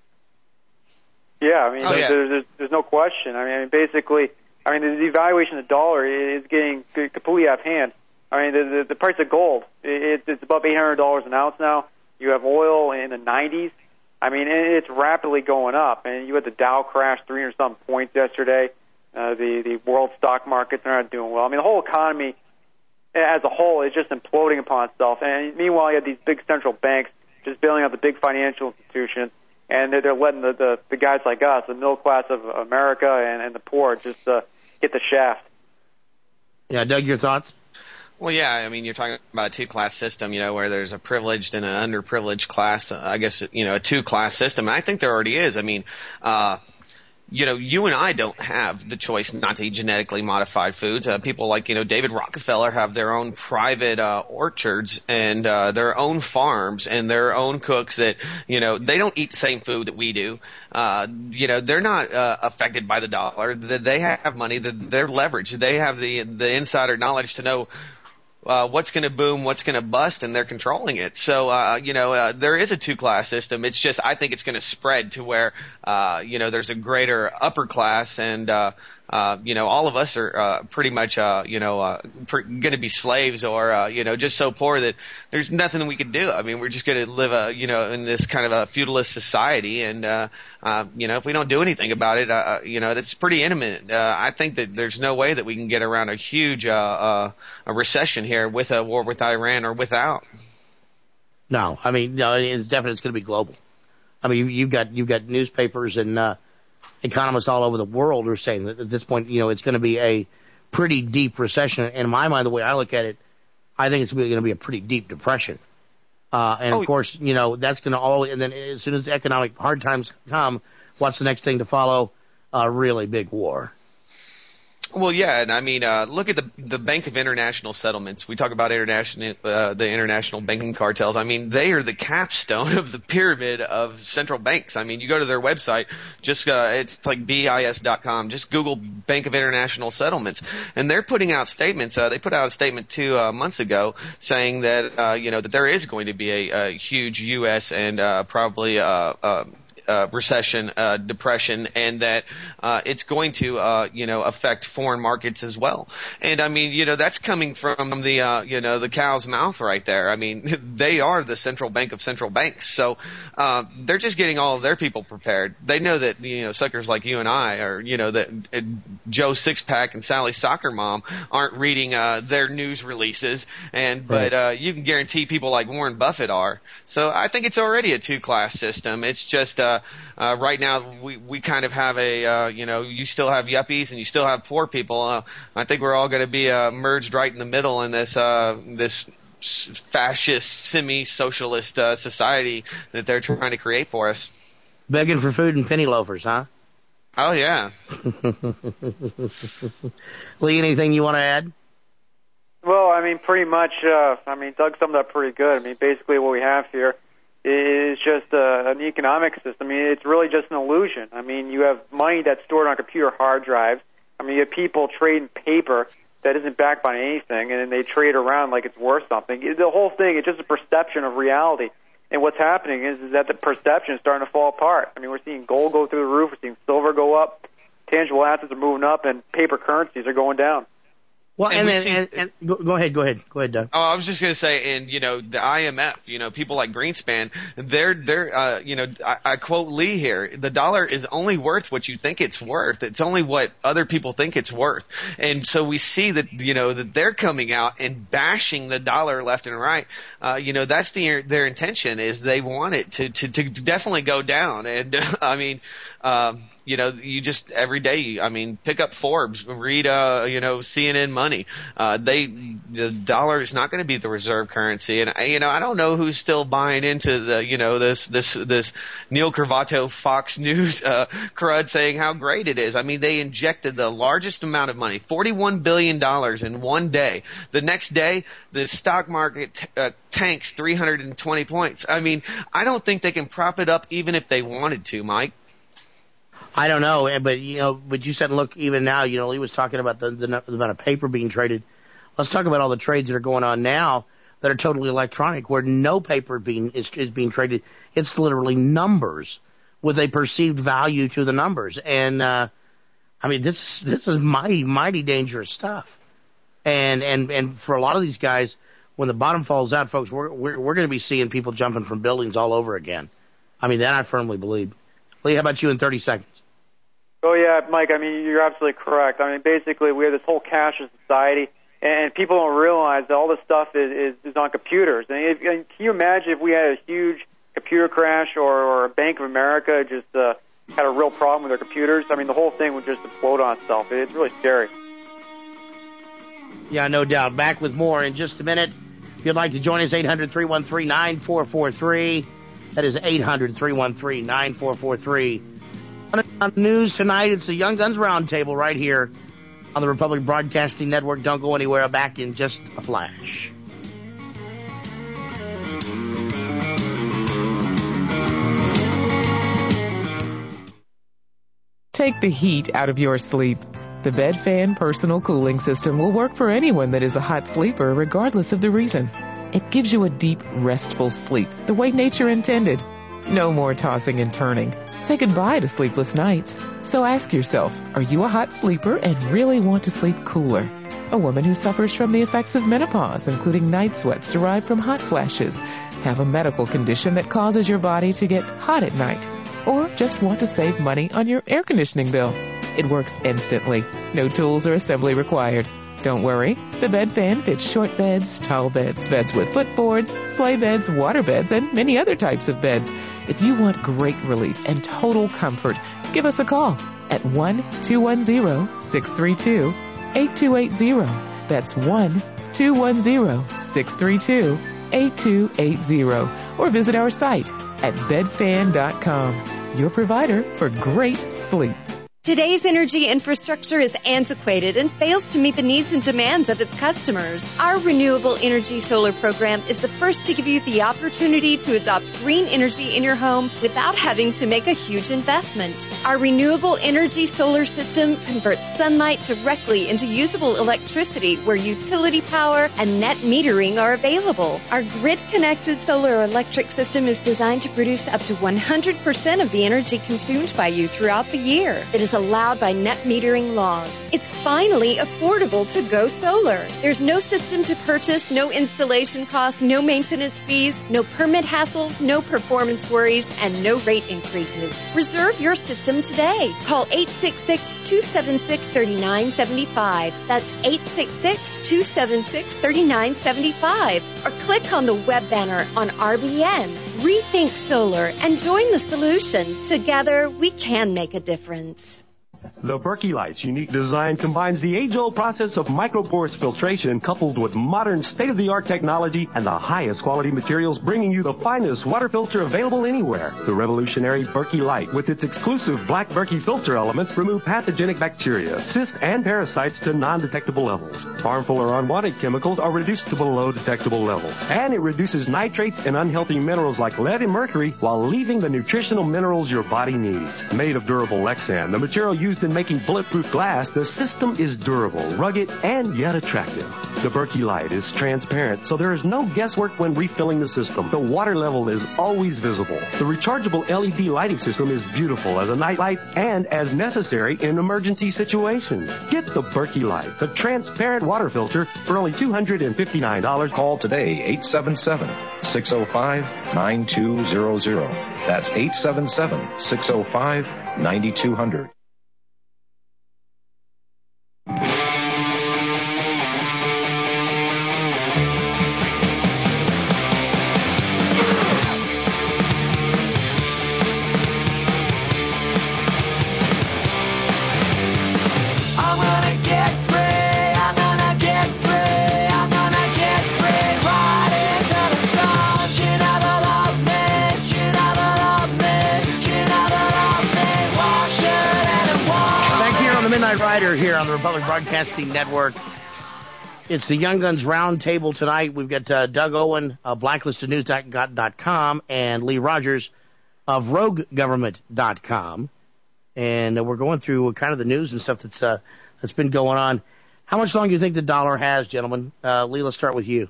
Yeah, I mean, oh, yeah. There's, there's, there's no question. I mean, basically, I mean, the devaluation of the dollar is getting completely out of hand. I mean, the, the, the price of gold, it, it's above eight hundred dollars an ounce now. You have oil in the nineties. I mean, it's rapidly going up. And you had the Dow crash three hundred something points yesterday. Uh, the, the world stock markets are not doing well. I mean, the whole economy as a whole is just imploding upon itself. And meanwhile, you have these big central banks just bailing out the big financial institutions, and they're, they're letting the, the, the guys like us, the middle class of America and, and the poor, just uh, get the shaft. Yeah, Doug, your thoughts? Well, yeah, I mean, you're talking about a two-class system, you know, where there's a privileged and an underprivileged class. Uh, I guess, you know, a two-class system. And I think there already is. I mean, uh, you know, you and I don't have the choice not to eat genetically modified foods. Uh, people like, you know, David Rockefeller have their own private uh, orchards and uh, their own farms and their own cooks that, you know, they don't eat the same food that we do. Uh, you know, they're not uh, affected by the dollar. They have money. They're leveraged. They have the the insider knowledge to know Uh, what's going to boom, what's going to bust, and they're controlling it. So, uh, you know, uh, there is a two-class system. It's just I think it's going to spread to where, uh, you know, there's a greater upper class, and, uh, uh, you know, all of us are uh, pretty much, uh, you know, uh, pr- going to be slaves or, uh, you know, just so poor that there's nothing we can do. I mean, we're just going to live, a, you know, in this kind of a feudalist society, and, uh, uh, you know, if we don't do anything about it, uh, you know, that's pretty intimate. Uh, I think that there's no way that we can get around a huge uh, uh, a recession here with a war with Iran or without. No, I mean, no, it's definitely it's going to be global. I mean, you've got you've got newspapers and uh, economists all over the world are saying that at this point, you know, it's going to be a pretty deep recession. And in my mind, the way I look at it, I think it's going to be a pretty deep depression. Uh, and, oh, of course, you know, that's going to all – and then as soon as economic hard times come, what's the next thing to follow? A really big war. Well, yeah, and I mean, uh, look at the the Bank of International Settlements. We talk about international, uh, the international banking cartels. I mean, they are the capstone of the pyramid of central banks. I mean, you go to their website, just uh, it's like B I S dot com. Just Google Bank of International Settlements, and they're putting out statements. Uh, they put out a statement two uh, months ago saying that uh, you know that there is going to be a, a huge U S and uh, probably uh, uh, Uh, recession, uh, depression, and that uh, it's going to, uh, you know, affect foreign markets as well. And I mean, you know, that's coming from the, uh, you know, the cow's mouth right there. I mean, they are the central bank of central banks, so uh, they're just getting all of their people prepared. They know that, you know, suckers like you and I, or you know, that uh, Joe Sixpack and Sally Soccer Mom aren't reading uh, their news releases, and but uh, you can guarantee people like Warren Buffett are. So I think it's already a two-class system. It's just uh, Uh, right now, we, we kind of have a, uh, you know, you still have yuppies and you still have poor people. Uh, I think we're all going to be uh, merged right in the middle in this uh, this fascist, semi-socialist uh, society that they're trying to create for us. Begging for food and penny loafers, huh? Oh, yeah. Lee, anything you want to add? Well, I mean, pretty much, uh, I mean, Doug summed up pretty good. I mean, basically what we have here is just uh, an economic system. I mean, it's really just an illusion. I mean, you have money that's stored on computer hard drives. I mean, you have people trading paper that isn't backed by anything, and then they trade around like it's worth something. The whole thing is just a perception of reality. And what's happening is, is that the perception is starting to fall apart. I mean, we're seeing gold go through the roof. We're seeing silver go up. Tangible assets are moving up, and paper currencies are going down. Well, and, and, then, see, and, and go, go ahead, go ahead, go ahead, Doug. Oh, I was just going to say, and you know, the I M F, you know, people like Greenspan, they're, they're, uh, you know, I, I quote Lee here: the dollar is only worth what you think it's worth. It's only what other people think it's worth. And so we see that, you know, that they're coming out and bashing the dollar left and right. Uh, you know, that's the their intention, is they want it to to, to definitely go down. And uh, I mean. Um, You know, you just every day, I mean, pick up Forbes, read, uh, you know, C N N Money. Uh, they, the dollar is not going to be the reserve currency. And, you know, I don't know who's still buying into the, you know, this, this, this Neil Cravato Fox News, uh, crud saying how great it is. I mean, they injected the largest amount of money, forty-one billion dollars in one day. The next day, the stock market, t- uh, tanks three hundred twenty points. I mean, I don't think they can prop it up even if they wanted to, Mike. I don't know, but you know, but you said, look, even now, you know, he was talking about the, the, the amount of paper being traded. Let's talk about all the trades that are going on now that are totally electronic, where no paper being is, is being traded. It's literally numbers with a perceived value to the numbers, and uh, I mean, this this is mighty mighty dangerous stuff. And and and for a lot of these guys, when the bottom falls out, folks, we're we're, we're going to be seeing people jumping from buildings all over again. I mean, that I firmly believe. Lee, how about you in thirty seconds? Oh, yeah, Mike, I mean, you're absolutely correct. I mean, basically, we have this whole cashless society, and people don't realize that all this stuff is, is, is on computers. And, if, and can you imagine if we had a huge computer crash, or, or Bank of America just uh, had a real problem with their computers? I mean, the whole thing would just explode on itself. It's really scary. Yeah, no doubt. Back with more in just a minute. If you'd like to join us, eight hundred, three one three, nine four four three. That is eight hundred, three one three, nine four four three. On the news tonight, it's the Young Guns Roundtable right here on the Republic Broadcasting Network. Don't go anywhere. Back in just a flash. Take the heat out of your sleep. The Bedfan personal cooling system will work for anyone that is a hot sleeper, regardless of the reason. It gives you a deep, restful sleep, the way nature intended. No more tossing and turning. Say goodbye to sleepless nights. So ask yourself, are you a hot sleeper and really want to sleep cooler? A woman who suffers from the effects of menopause, including night sweats derived from hot flashes, have a medical condition that causes your body to get hot at night, or just want to save money on your air conditioning bill. It works instantly. No tools or assembly required. Don't worry, the Bedfan fits short beds, tall beds, beds with footboards, sleigh beds, water beds, and many other types of beds. If you want great relief and total comfort, give us a call at one two one zero, six three two, eight two eight zero. That's one two one zero, six three two, eight two eight zero. Or visit our site at bedfan dot com, your provider for great sleep. Today's energy infrastructure is antiquated and fails to meet the needs and demands of its customers. Our Renewable Energy Solar program is the first to give you the opportunity to adopt green energy in your home without having to make a huge investment. Our Renewable Energy Solar system converts sunlight directly into usable electricity where utility power and net metering are available. Our grid-connected solar electric system is designed to produce up to one hundred percent of the energy consumed by you throughout the year. It is allowed by net metering laws. It's finally affordable to go solar. There's no system to purchase, no installation costs, no maintenance fees, no permit hassles, no performance worries, and no rate increases. Reserve your system today. Call eight six six, two seven six, three nine seven five. That's eight six six, two seven six, three nine seven five. Or click on the web banner on R B N. Rethink solar and join the solution. Together, we can make a difference. The Berkey Light's unique design combines the age-old process of micropores filtration coupled with modern state-of-the-art technology and the highest quality materials, bringing you the finest water filter available anywhere. The revolutionary Berkey Light, with its exclusive black Berkey filter elements, remove pathogenic bacteria, cysts, and parasites to non-detectable levels. Harmful or unwanted chemicals are reduced to below detectable levels. And it reduces nitrates and unhealthy minerals like lead and mercury while leaving the nutritional minerals your body needs. Made of durable Lexan, the material used used in making bulletproof glass, the system is durable, rugged, and yet attractive. The Berkey Light is transparent, so there is no guesswork when refilling the system. The water level is always visible. The rechargeable L E D lighting system is beautiful as a nightlight and as necessary in emergency situations. Get the Berkey Light, the transparent water filter, for only two hundred fifty-nine dollars. Call today, eight seven seven, six oh five, nine two zero zero. That's eight seven seven, six oh five, nine two hundred. Rider here on the Republic Broadcasting Network. It's the Young Guns Roundtable tonight. We've got uh, Doug Owen of blacklisted news dot com and Lee Rogers of rogue government dot com. And uh, we're going through kind of the news and stuff that's uh, that's been going on. How much longer do you think the dollar has, gentlemen? Uh, Lee, let's start with you.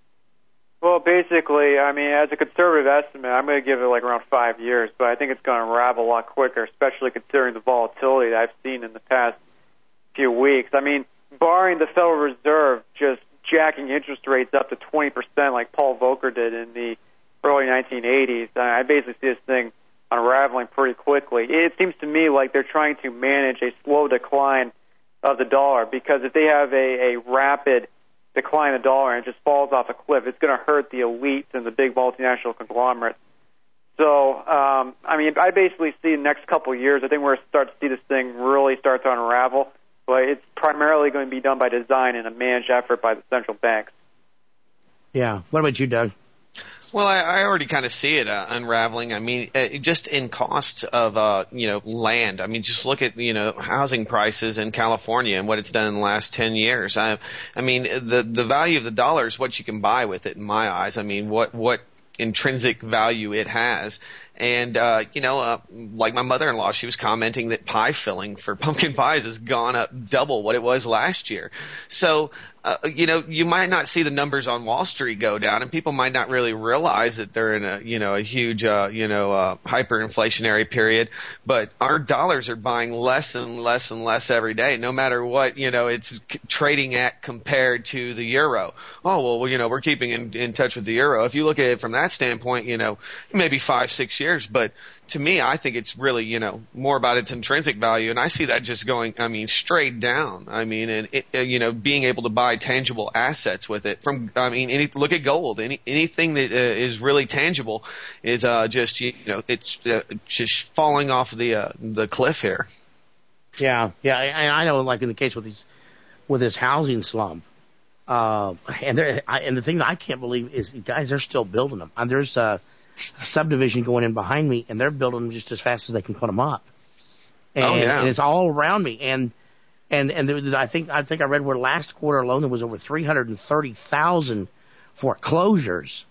Well, basically, I mean, as a conservative estimate, I'm going to give it like around five years, but I think it's going to unravel a lot quicker, especially considering the volatility that I've seen in the past few weeks. I mean, barring the Federal Reserve just jacking interest rates up to twenty percent like Paul Volcker did in the early nineteen eighties, I basically see this thing unraveling pretty quickly. It seems to me like they're trying to manage a slow decline of the dollar, because if they have a, a rapid decline of the dollar and it just falls off a cliff, it's going to hurt the elites and the big multinational conglomerates. So, um, I mean, I basically see the next couple of years, I think we're going to start to see this thing really start to unravel. But it's primarily going to be done by design and a managed effort by the central banks. Yeah. What about you, Doug? Well, I, I already kind of see it uh, unraveling. I mean, uh, just in costs of, uh, you know, land. I mean, just look at, you know, housing prices in California and what it's done in the last ten years. I, I mean, the the value of the dollar is what you can buy with it, in my eyes. I mean, what what intrinsic value it has. And, uh, you know, uh, like my mother-in-law, she was commenting that pie filling for pumpkin pies has gone up double what it was last year. So, uh, you know, you might not see the numbers on Wall Street go down, and people might not really realize that they're in a, you know, a huge, uh, you know, uh, hyperinflationary period. But our dollars are buying less and less and less every day, no matter what, you know, it's c- trading at compared to the euro. Oh, well, you know, we're keeping in, in touch with the euro. If you look at it from that standpoint, you know, maybe five, six years. But to me, I think it's really, you know, more about its intrinsic value. And I see that just going, I mean, straight down. I mean, and, it, you know, being able to buy tangible assets with it from, I mean, any, look at gold. Any, anything that uh, is really tangible is uh, just, you know, it's uh, just falling off the, uh, the cliff here. Yeah. Yeah. And I know, like in the case with these, with this housing slump, uh, and there, I, and the thing that I can't believe is, guys, they're still building them. And there's, uh, a subdivision going in behind me, and they're building them just as fast as they can put them up. And, oh, yeah. and it's all around me. And and and there, I think I think I read where last quarter alone there was over three hundred thirty thousand foreclosures.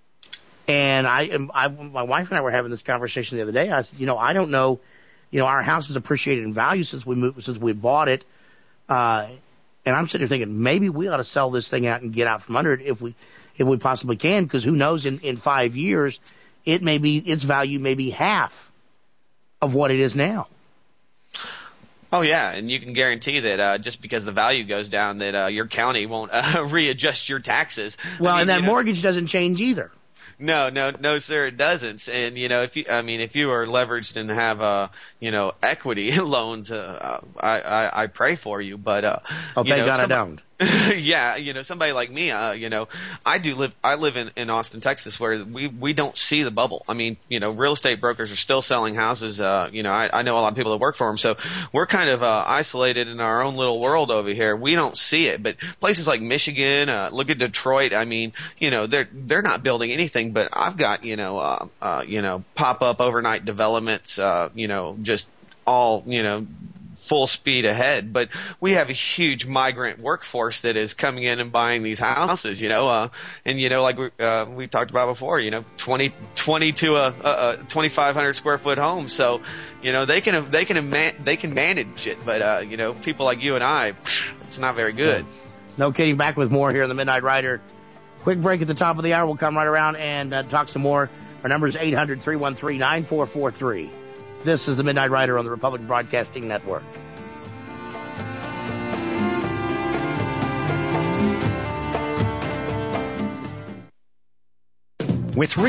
And I, I, my wife and I were having this conversation the other day. I said, you know, I don't know, you know, our house has appreciated in value since we moved, since we bought it. Uh, and I'm sitting there thinking maybe we ought to sell this thing out and get out from under it if we if we possibly can, because who knows, in, in five years. It may be, its value may be half of what it is now. Oh, yeah, and you can guarantee that uh, just because the value goes down that uh, your county won't uh, readjust your taxes. Well, I mean, and that you know, mortgage doesn't change either. No, no, no, sir, it doesn't. And, you know, if you, I mean, if you are leveraged and have, uh, you know, equity loans, uh, I, I, I pray for you, but, uh, oh, you thank know, God somebody, I don't. yeah, you know, somebody like me, uh, you know, I do live, I live in, in Austin, Texas, where we, we don't see the bubble. I mean, you know, real estate brokers are still selling houses. Uh, you know, I, I know a lot of people that work for them. So we're kind of, uh, isolated in our own little world over here. We don't see it, but places like Michigan, uh, look at Detroit. I mean, you know, they're, they're not building anything, but I've got, you know, uh, uh, you know, pop up overnight developments, uh, you know, just all, you know, full speed ahead. But we have a huge migrant workforce that is coming in and buying these houses, you know, uh, and, you know, like we, uh, we talked about before, you know, twenty, twenty to a, a, a twenty-five hundred square foot home. So, you know, they can, they can, man, they can manage it. But, uh, you know, people like you and I, it's not very good. No kidding. Back with more here on the Midnight Rider. Quick break at the top of the hour. We'll come right around and uh, talk some more. Our number is eight hundred, three one three, nine four four three. This is the Midnight Rider on the Republic Broadcasting Network. With